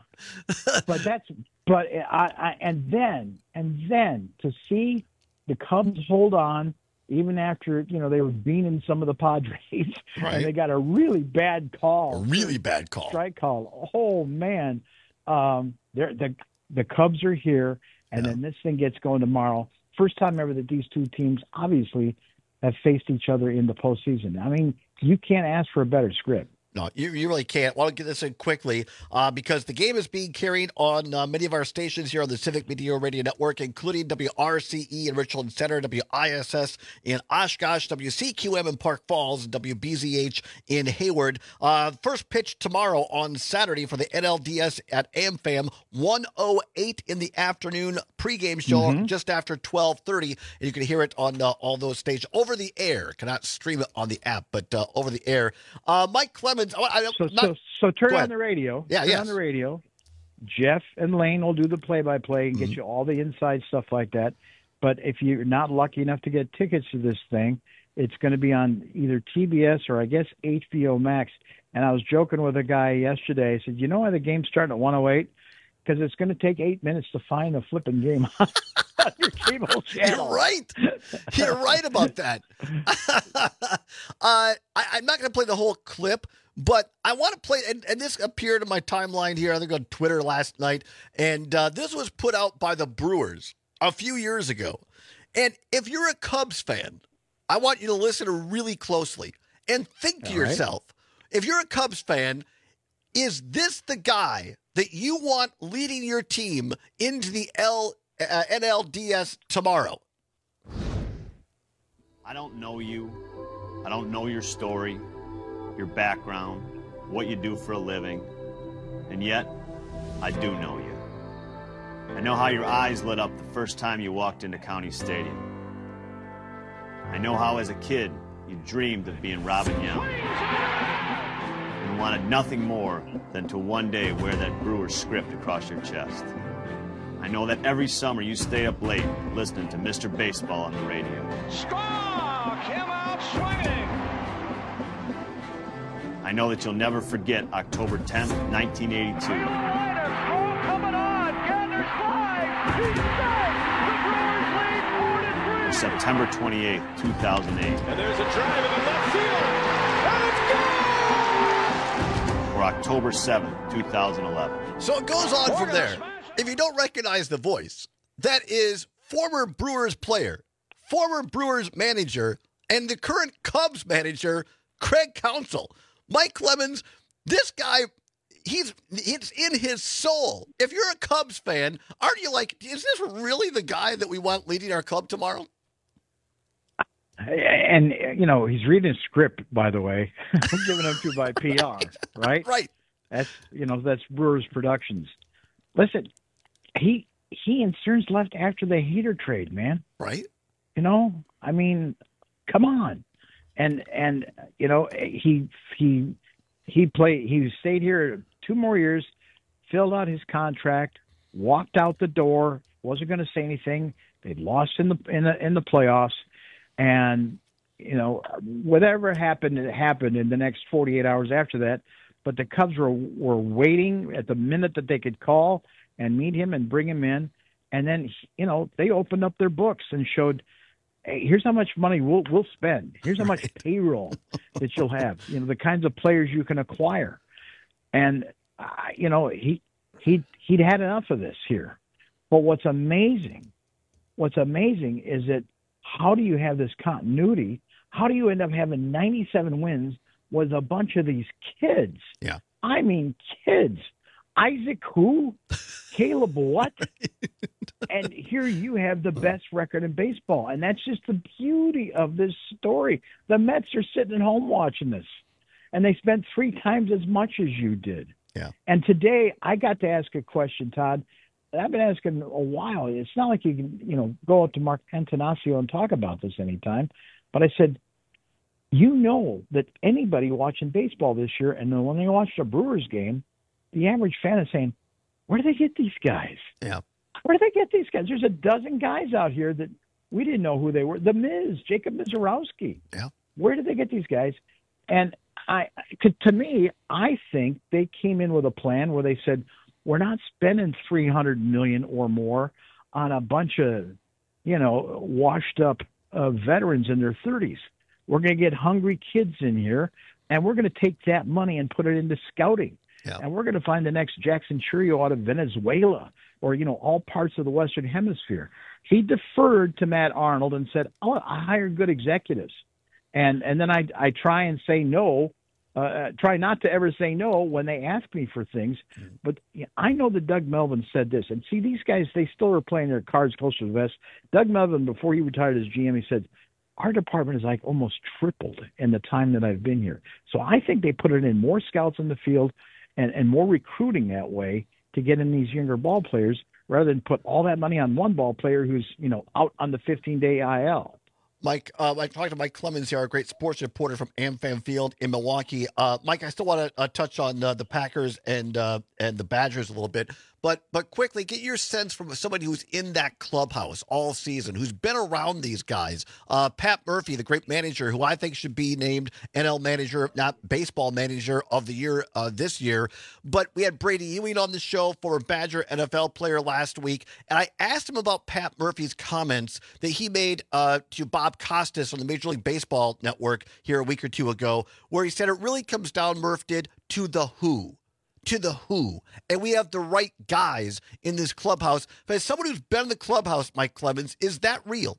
but that's but I, I and then and then to see the Cubs hold on even after you know they were beating some of the Padres, right. and they got a really bad call, a really bad call, strike call. Oh man, um, they're, the the Cubs are here, and yeah. then this thing gets going tomorrow. First time ever that these two teams obviously have faced each other in the postseason. I mean, you can't ask for a better script. No, you, you really can't. Well, I'll get this in quickly uh, because the game is being carried on uh, many of our stations here on the Civic Media Radio Network, including W R C E in Richland Center, W I S S in Oshkosh, W C Q M in Park Falls, and W B Z H in Hayward. Uh, first pitch tomorrow on Saturday for the N L D S at AmFam, one oh eight in the afternoon pregame show Mm-hmm. just after twelve thirty, and you can hear it on uh, all those stations over the air. Cannot stream it on the app, but uh, over the air. Uh, Mike Clemens. I, I, So, not, so, so turn go on ahead. the radio. Yeah, turn yes. on the radio. Jeff and Lane will do the play-by-play and get you all the inside stuff like that. But if you're not lucky enough to get tickets to this thing, it's going to be on either T B S or I guess H B O Max. And I was joking with a guy yesterday. I said, you know why the game's starting at one oh eight? Because it's going to take eight minutes to find the flipping game on your cable channel. You're right. You're right about that. uh, I, I'm not going to play the whole clip, but I want to play, and, and this appeared in my timeline here, I think on Twitter last night, and uh, this was put out by the Brewers a few years ago. And if you're a Cubs fan, I want you to listen really closely and think to All right. yourself, if you're a Cubs fan, is this the guy that you want leading your team into the L, uh, N L D S tomorrow? I don't know you. I don't know your story, your background, what you do for a living. And yet, I do know you. I know how your eyes lit up the first time you walked into County Stadium. I know how as a kid you dreamed of being Robin Young and wanted nothing more than to one day wear that Brewers script across your chest. I know that every summer you stayed up late listening to Mister Baseball on the radio. Squawk! Him out swinging! I know that you'll never forget October tenth, nineteen eighty-two. Coming on! Gather slide! He's safe! The Brewers lead four to three! Or September twenty-eighth, two thousand eight. And there's a drive in the left field! And it's gone! Or October seventh, two thousand eleven. So it goes on from there. If you don't recognize the voice, that is former Brewers player, former Brewers manager, and the current Cubs manager, Craig Counsell. Mike Clemens, this guy, he's it's in his soul. If you're a Cubs fan, aren't you like, is this really the guy that we want leading our club tomorrow? And, you know, he's reading a script, by the way, given up to by P R, right? Right. That's, you know, that's Brewers Productions. Listen, he he and Stearns left after the Hader trade, man. Right. You know, I mean, come on. And, and you know, he he he played, he stayed here two more years, filled out his contract, walked out the door, wasn't going to say anything. They'd lost in the in the in the playoffs. And, you know, whatever happened, it happened in the next forty-eight hours after that. But the Cubs were, were waiting at the minute that they could call and meet him and bring him in. And then, you know, they opened up their books and showed, hey, here's how much money we'll we'll spend. Here's how much payroll that you'll have. You know, the kinds of players you can acquire. And, uh, you know, he, he, he'd had enough of this here. But what's amazing, what's amazing is that how do you have this continuity? How do you end up having ninety-seven wins with a bunch of these kids? Yeah. I mean, kids. Isaac who? Caleb what? And here you have the best record in baseball. And that's just the beauty of this story. The Mets are sitting at home watching this. And they spent three times as much as you did. Yeah. And today I got to ask a question, Todd. I've been asking a while. It's not like you can, you know, go up to Mark Antanasio and talk about this anytime. But I said, you know that anybody watching baseball this year, and then when they watch a Brewers game, the average fan is saying, where do they get these guys? Yeah. Where do they get these guys? There's a dozen guys out here that we didn't know who they were. The Miz, Jacob Mizorowski. Yeah. Where did they get these guys? And I, to me, I think they came in with a plan where they said, we're not spending three hundred million dollars or more on a bunch of, you know, washed up uh, veterans in their thirties. We're going to get hungry kids in here, and we're going to take that money and put it into scouting. Yeah. And we're going to find the next Jackson Churio out of Venezuela or, you know, all parts of the Western Hemisphere. He deferred to Matt Arnold and said, oh, I hired good executives. And and then I, I try and say no uh, try not to ever say no when they ask me for things. But you know, I know that Doug Melvin said this. And see, these guys, they still are playing their cards close to the vest. Doug Melvin, before he retired as G M, he said, our department is like almost tripled in the time that I've been here. So I think they put it in more scouts in the field and, and more recruiting that way to get in these younger ball players rather than put all that money on one ball player who's, you know, out on the fifteen-day I L. Mike, uh, I talked to Mike Clemens here, our great sports reporter from AmFam Field in Milwaukee. Uh, Mike, I still want to uh, touch on uh, the Packers and uh, and the Badgers a little bit, but but quickly get your sense from somebody who's in that clubhouse all season, who's been around these guys. Uh, Pat Murphy, the great manager, who I think should be named N L Manager, not Baseball Manager of the Year uh, this year. But we had Brady Ewing on the show, former Badger N F L player last week, and I asked him about Pat Murphy's comments that he made uh, to Bob Costas on the Major League Baseball Network here a week or two ago, where he said it really comes down, Murph did, to the who. To the who. And we have the right guys in this clubhouse. But as someone who's been in the clubhouse, Mike Clemens, is that real?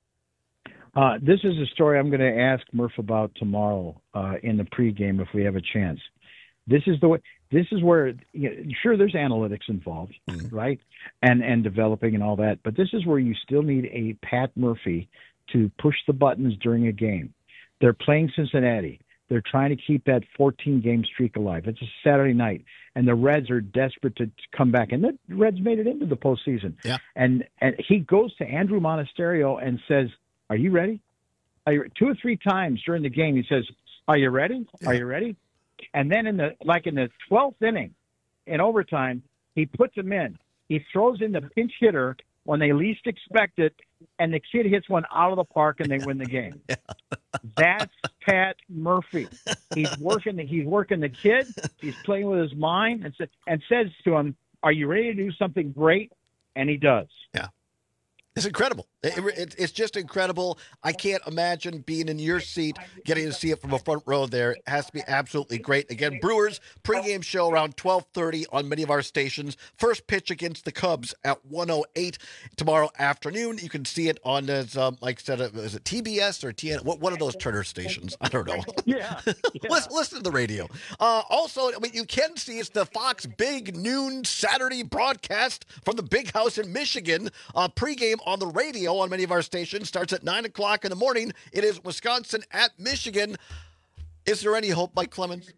Uh, this is a story I'm going to ask Murph about tomorrow uh, in the pregame if we have a chance. This is the way. This is where, you know, sure, there's analytics involved, mm-hmm. right, and and developing and all that. But this is where you still need a Pat Murphy to push the buttons during a game. They're playing Cincinnati. They're trying to keep that fourteen-game streak alive. It's a Saturday night, and the Reds are desperate to, to come back. And the Reds made it into the postseason. Yeah. And and he goes to Andrew Monasterio and says, "Are you ready?" Are you, two or three times during the game, he says, "Are you ready? Yeah. Are you ready?" And then in the like in the twelfth inning, in overtime, he puts him in. He throws in the pinch hitter when they least expect it, and the kid hits one out of the park, and they win the game. Yeah. That's Pat Murphy. He's working. The, he's working the kid. He's playing with his mind, and, sa- and says to him, "Are you ready to do something great?" And he does. Yeah. It's incredible. It, it, it's just incredible. I can't imagine being in your seat, getting to see it from a front row there. It has to be absolutely great. Again, Brewers pregame show around twelve thirty on many of our stations. First pitch against the Cubs at one oh eight tomorrow afternoon. You can see it on, as um, Mike said, is it T B S or T N? What one of those Turner stations? I don't know. Yeah. yeah. listen, listen to the radio. Uh, also, I mean, you can see it's the Fox Big Noon Saturday broadcast from the Big House in Michigan. Uh, pregame on the radio on many of our stations starts at nine o'clock in the morning. It is Wisconsin at Michigan. Is there any hope, Mike Clemens?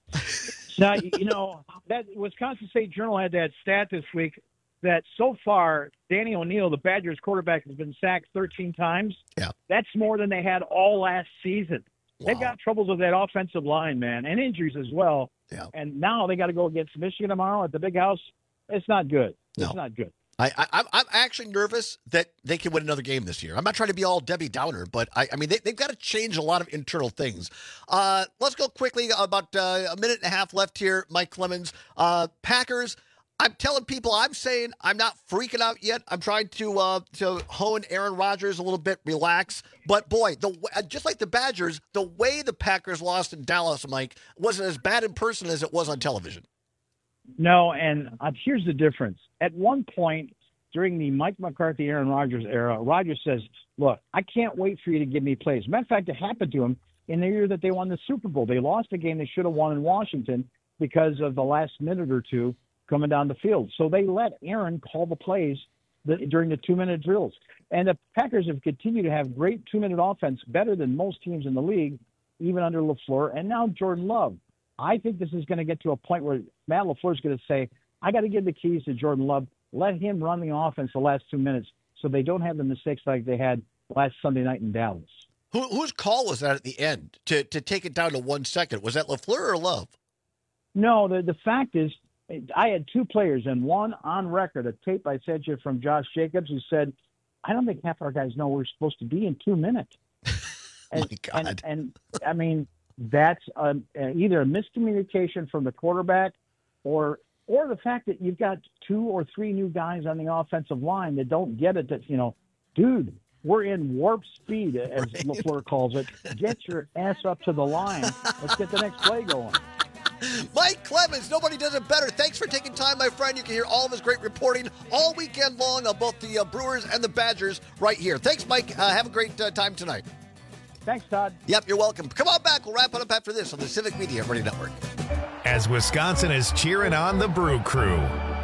Now, you know, that Wisconsin State Journal had that stat this week that so far Danny O'Neal, the Badgers quarterback, has been sacked thirteen times. Yeah. That's more than they had all last season. Wow. They've got troubles with that offensive line, man, and injuries as well. Yeah. And now they got to go against Michigan tomorrow at the Big House. It's not good. No. It's not good. I, I, I'm actually nervous that they can win another game this year. I'm not trying to be all Debbie Downer, but I, I mean, they, they've got to change a lot of internal things. Uh, let's go quickly. About uh, a minute and a half left here, Mike Clemens. Uh, Packers, I'm telling people, I'm saying I'm not freaking out yet. I'm trying to uh, to hone Aaron Rodgers a little bit, relax. But, boy, the just like the Badgers, the way the Packers lost in Dallas, Mike, wasn't as bad in person as it was on television. No, and uh, here's the difference. At one point during the Mike McCarthy, Aaron Rodgers era, Rodgers says, look, I can't wait for you to give me plays. Matter of fact, it happened to him in the year that they won the Super Bowl. They lost a game they should have won in Washington because of the last minute or two coming down the field. So they let Aaron call the plays the, during the two-minute drills. And the Packers have continued to have great two-minute offense, better than most teams in the league, even under LaFleur, and now Jordan Love. I think this is going to get to a point where Matt LaFleur is going to say, I got to give the keys to Jordan Love. Let him run the offense the last two minutes so they don't have the mistakes like they had last Sunday night in Dallas. Who, whose call was that at the end to, to take it down to one second? Was that LaFleur or Love? No, the, the fact is I had two players, and one on record, a tape I sent you from Josh Jacobs, who said, I don't think half our guys know we're supposed to be in two minutes. And, My God. And, and, I mean, that's a, either a miscommunication from the quarterback or or the fact that you've got two or three new guys on the offensive line that don't get it, that, you know, dude, we're in warp speed, as right. LaFleur calls it. Get your ass up to the line. Let's get the next play going. Mike Clemens, nobody does it better. Thanks for taking time, my friend. You can hear all of his great reporting all weekend long on both the uh, Brewers and the Badgers right here. Thanks, Mike. Uh, have a great uh, time tonight. Thanks, Todd. Yep, you're welcome. Come on back. We'll wrap it up after this on the Civic Media Radio Network. As Wisconsin is cheering on the Brew Crew.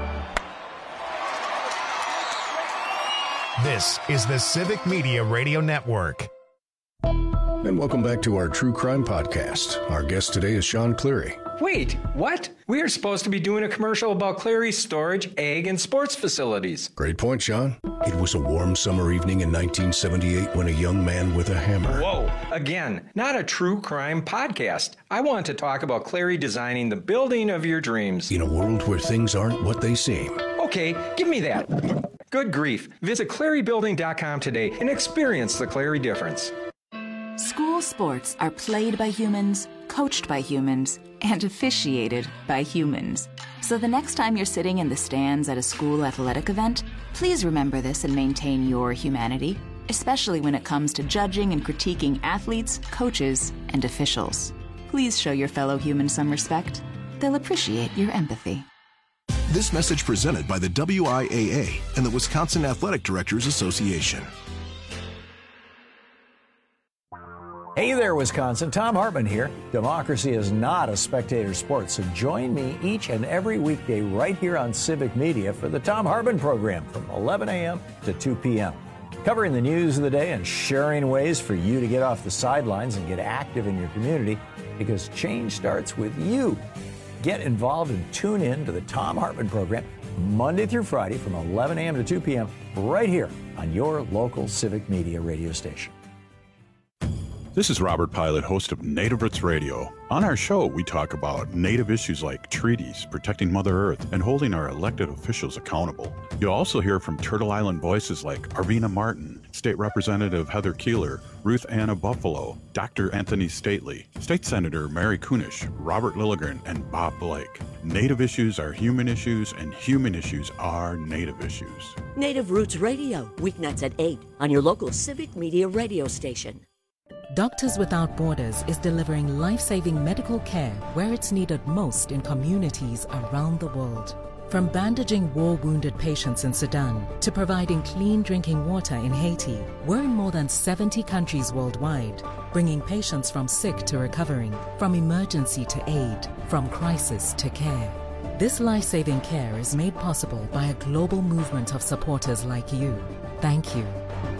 This is the Civic Media Radio Network. And welcome back to our True Crime Podcast. Our guest today is Sean Cleary. Wait, what? We are supposed to be doing a commercial about Cleary's storage, egg, and sports facilities. Great point, Sean. It was a warm summer evening in nineteen seventy-eight when a young man with a hammer... Whoa, again, not a true crime podcast. I want to talk about Cleary designing the building of your dreams. In a world where things aren't what they seem. Okay, give me that. Good grief. Visit Cleary Building dot com today and experience the Cleary difference. School sports are played by humans, coached by humans, and officiated by humans. So the next time you're sitting in the stands at a school athletic event, please remember this and maintain your humanity, especially when it comes to judging and critiquing athletes, coaches, and officials. Please show your fellow humans some respect. They'll appreciate your empathy. This message presented by the W I A A and the Wisconsin Athletic Directors Association. Hey there, Wisconsin. Tom Hartman here. Democracy is not a spectator sport, so join me each and every weekday right here on Civic Media for the Tom Hartman program from eleven a.m. to two p.m. Covering the news of the day and sharing ways for you to get off the sidelines and get active in your community, because change starts with you. Get involved and tune in to the Tom Hartman program Monday through Friday from eleven a.m. to two p.m. right here on your local Civic Media radio station. This is Robert Pilot, host of Native Roots Radio. On our show, we talk about Native issues like treaties, protecting Mother Earth, and holding our elected officials accountable. You'll also hear from Turtle Island voices like Arvina Martin, State Representative Heather Keeler, Ruth Anna Buffalo, Doctor Anthony Stately, State Senator Mary Kunish, Robert Lilligren, and Bob Blake. Native issues are human issues, and human issues are Native issues. Native Roots Radio, weeknights at eight on your local Civic Media radio station. Doctors Without Borders is delivering life-saving medical care where it's needed most in communities around the world. From bandaging war-wounded patients in Sudan to providing clean drinking water in Haiti, we're in more than seventy countries worldwide, bringing patients from sick to recovering, from emergency to aid, from crisis to care. This life-saving care is made possible by a global movement of supporters like you. Thank you.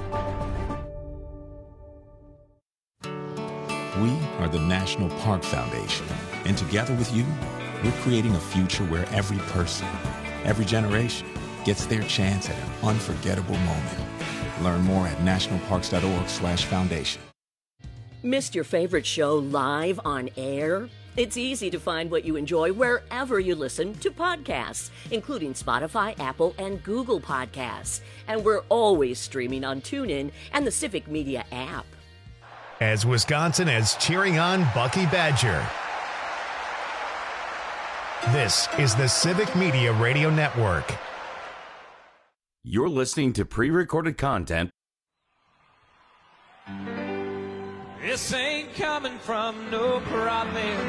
We are the National Park Foundation, and together with you, we're creating a future where every person, every generation, gets their chance at an unforgettable moment. Learn more at nationalparks.org slash foundation. Missed your favorite show live on air? It's easy to find what you enjoy wherever you listen to podcasts, including Spotify, Apple, and Google Podcasts. And we're always streaming on TuneIn and the Civic Media app. As Wisconsin is cheering on Bucky Badger. This is the Civic Media Radio Network. You're listening to pre-recorded content. This ain't coming from no prophet,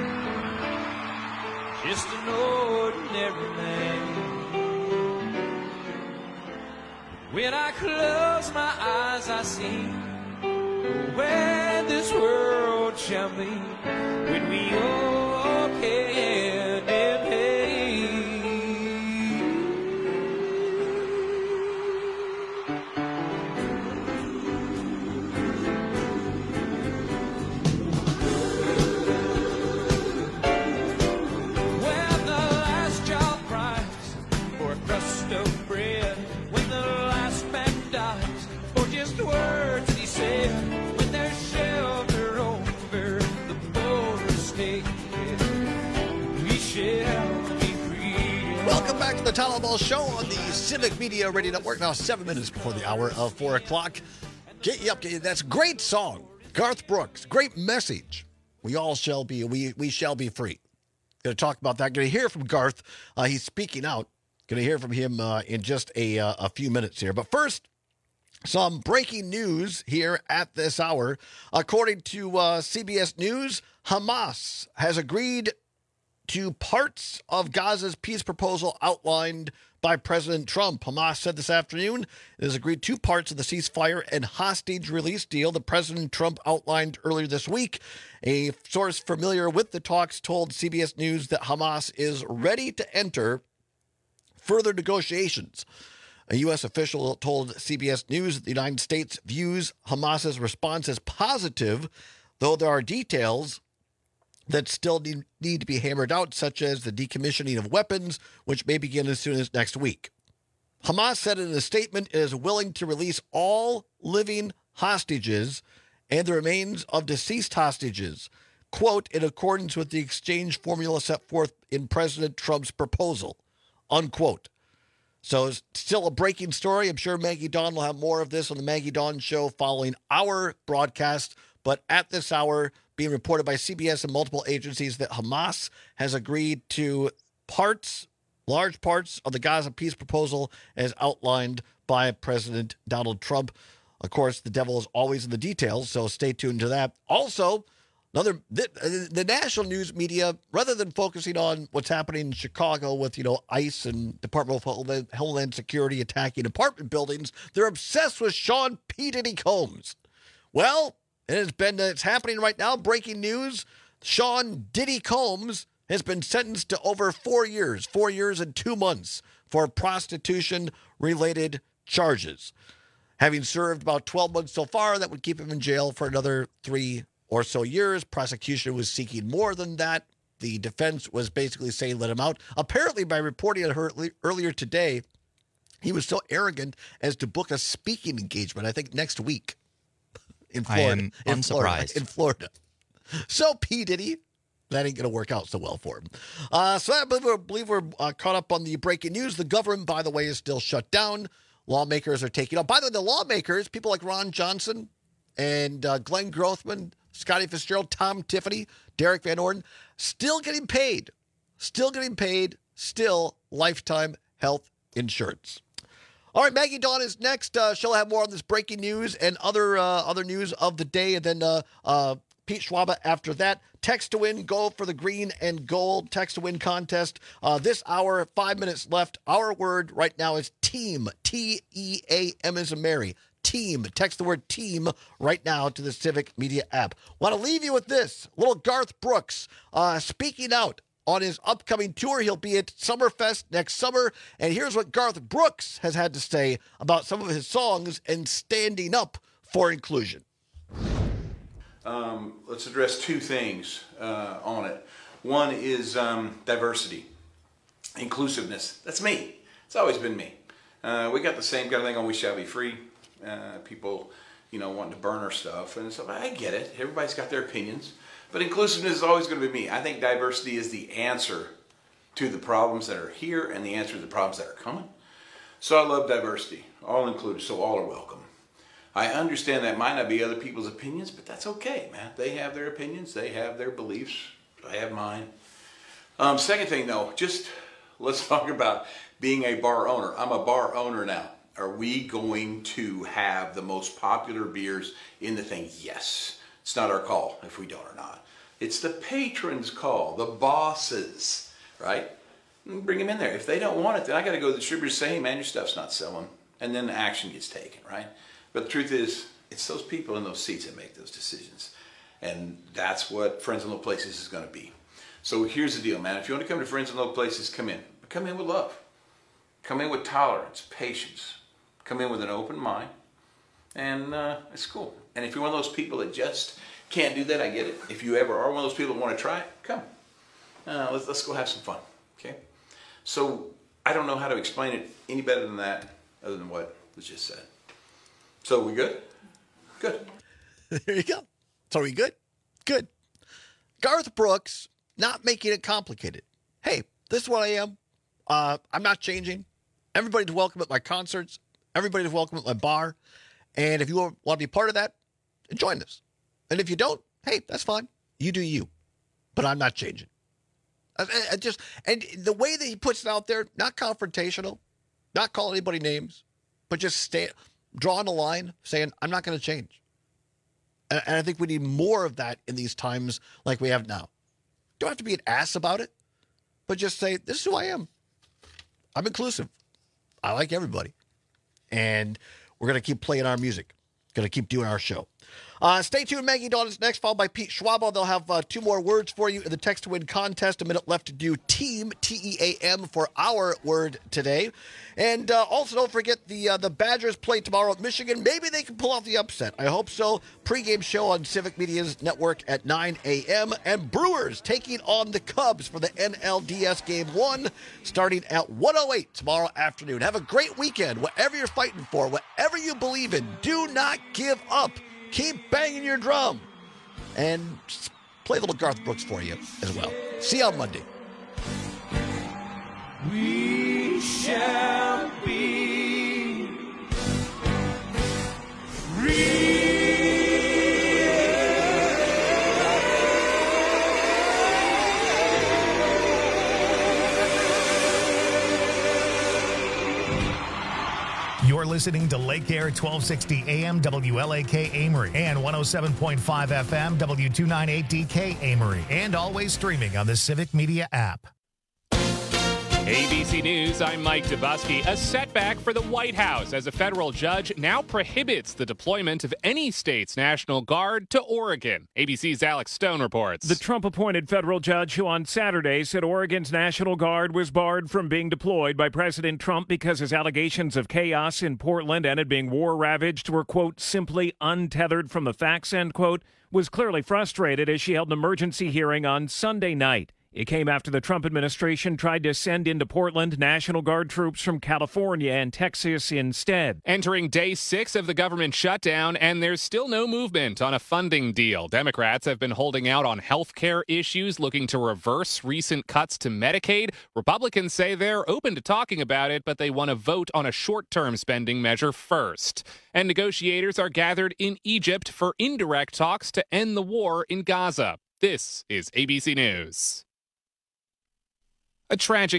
just an ordinary man. When I close my eyes, I see where this world shall be when we all can and pay. When the last child cries for a crust of bread, when the last man dies for just words he said. Welcome back to the Tyler Ball Show on the Civic Media Radio Network. Now seven minutes before the hour of four o'clock. Get you up. Get you. That's a great song. Garth Brooks. Great message. We all shall be. We we shall be free. Going to talk about that. Going to hear from Garth. Uh, he's speaking out. Going to hear from him uh, in just a uh, a few minutes here. But first, some breaking news here at this hour. According to uh, C B S News, Hamas has agreed to parts of Gaza's peace proposal outlined by President Trump. Hamas said this afternoon it has agreed two parts of the ceasefire and hostage release deal that President Trump outlined earlier this week. A source familiar with the talks told C B S News that Hamas is ready to enter further negotiations. A U S official told C B S News that the United States views Hamas's response as positive, though there are details that still need, need to be hammered out, such as the decommissioning of weapons, which may begin as soon as next week. Hamas said in a statement it is willing to release all living hostages and the remains of deceased hostages, quote, in accordance with the exchange formula set forth in President Trump's proposal, unquote. So it's still a breaking story. I'm sure Maggie Dawn will have more of this on the Maggie Dawn Show following our broadcast. But at this hour, being reported by C B S and multiple agencies that Hamas has agreed to parts, large parts of the Gaza peace proposal as outlined by President Donald Trump. Of course, the devil is always in the details, so stay tuned to that. Also, another the, the national news media, rather than focusing on what's happening in Chicago with, you know, ICE and Department of Homeland, Homeland Security attacking apartment buildings, they're obsessed with Sean P. Diddy Combs. Well, it has been, it's happening right now. Breaking news. Sean Diddy Combs has been sentenced to over four years, four years and two months for prostitution-related charges. Having served about twelve months so far, that would keep him in jail for another three or so years. Prosecution was seeking more than that. The defense was basically saying let him out. Apparently, by reporting on her earlier today, he was so arrogant as to book a speaking engagement, I think, next week. In Florida, I am in unsurprised. Florida, in Florida. So, P. Diddy, that ain't going to work out so well for him. Uh, so I believe we're, believe we're uh, caught up on the breaking news. The government, by the way, is still shut down. Lawmakers are taking up. By the way, the lawmakers, people like Ron Johnson and uh, Glenn Grothman, Scotty Fitzgerald, Tom Tiffany, Derek Van Orden, still getting paid. Still getting paid. Still lifetime health insurance. All right, Maggie Dawn is next. Uh, she'll have more on this breaking news and other uh, other news of the day. And then uh, uh, Pete Schwab after that. Text to win, go for the green and gold text to win contest. Uh, this hour, five minutes left. Our word right now is team. T E A M as in Mary. Team. Text the word team right now to the Civic Media app. Want to leave you with this. Little Garth Brooks uh, speaking out on his upcoming tour. He'll be at Summerfest next summer. And here's what Garth Brooks has had to say about some of his songs and standing up for inclusion. Um, let's address two things uh, on it. One is um, diversity, inclusiveness. That's me. It's always been me. Uh, we got the same kind of thing on We Shall Be Free. Uh, people, you know, wanting to burn our stuff. And so I get it. Everybody's got their opinions. But inclusiveness is always going to be me. I think diversity is the answer to the problems that are here and the answer to the problems that are coming. So I love diversity, all included, so all are welcome. I understand that might not be other people's opinions, but that's okay, man. They have their opinions, they have their beliefs, I have mine. Um, second thing though, just let's talk about being a bar owner. I'm a bar owner now. Are we going to have the most popular beers in the thing? Yes. It's not our call if we don't or not. It's the patron's call, the bosses, right? Bring them in there. If they don't want it, then I got to go to the distributor and say, hey man, your stuff's not selling. And then action gets taken, right? But the truth is, it's those people in those seats that make those decisions. And that's what Friends in Low Places is going to be. So here's the deal, man. If you want to come to Friends in Low Places, come in. But come in with love. Come in with tolerance, patience. Come in with an open mind. And uh, it's cool. And if you're one of those people that just can't do that, I get it. If you ever are one of those people that want to try it, come. Uh, let's, let's go have some fun, okay? So I don't know how to explain it any better than that, other than what was just said. So we good? Good. There you go. So are we good? Good. Garth Brooks, not making it complicated. Hey, this is what I am. Uh, I'm not changing. Everybody's welcome at my concerts. Everybody's welcome at my bar. And if you want to be part of that, join us. And if you don't, hey, that's fine. You do you. But I'm not changing. I, I just and the way that he puts it out there, not confrontational, not calling anybody names, but just stay, drawing a line, saying, I'm not going to change. And, and I think we need more of that in these times like we have now. Don't have to be an ass about it, but just say, this is who I am. I'm inclusive. I like everybody. And we're going to keep playing our music. Going to keep doing our show. Uh, stay tuned. Maggie Dawn is next, followed by Pete Schwabo. They'll have uh, two more words for you in the Text to Win contest. A minute left to do Team, T E A M, for our word today. And uh, also don't forget the uh, the Badgers play tomorrow at Michigan. Maybe they can pull off the upset. I hope so. Pre-game show on Civic Media's network at nine a.m. And Brewers taking on the Cubs for the N L D S Game one starting at one oh eight tomorrow afternoon. Have a great weekend. Whatever you're fighting for, whatever you believe in, do not give up. Keep banging your drum. And play a little Garth Brooks for you as well. See you on Monday. We shall be free. You're listening to Lake Air twelve sixty A M W L A K Amory and one oh seven point five F M W two ninety-eight D K Amory, and always streaming on the Civic Media app. A B C News, I'm Mike Dubusky. A setback for the White House as a federal judge now prohibits the deployment of any state's National Guard to Oregon. A B C's Alex Stone reports. The Trump-appointed federal judge who on Saturday said Oregon's National Guard was barred from being deployed by President Trump because his allegations of chaos in Portland and it being war-ravaged were, quote, simply untethered from the facts, end quote, was clearly frustrated as she held an emergency hearing on Sunday night. It came after the Trump administration tried to send into Portland National Guard troops from California and Texas instead. Entering day six of the government shutdown, and there's still no movement on a funding deal. Democrats have been holding out on health care issues, looking to reverse recent cuts to Medicaid. Republicans say they're open to talking about it, but they want to vote on a short-term spending measure first. And negotiators are gathered in Egypt for indirect talks to end the war in Gaza. This is A B C News. A tragic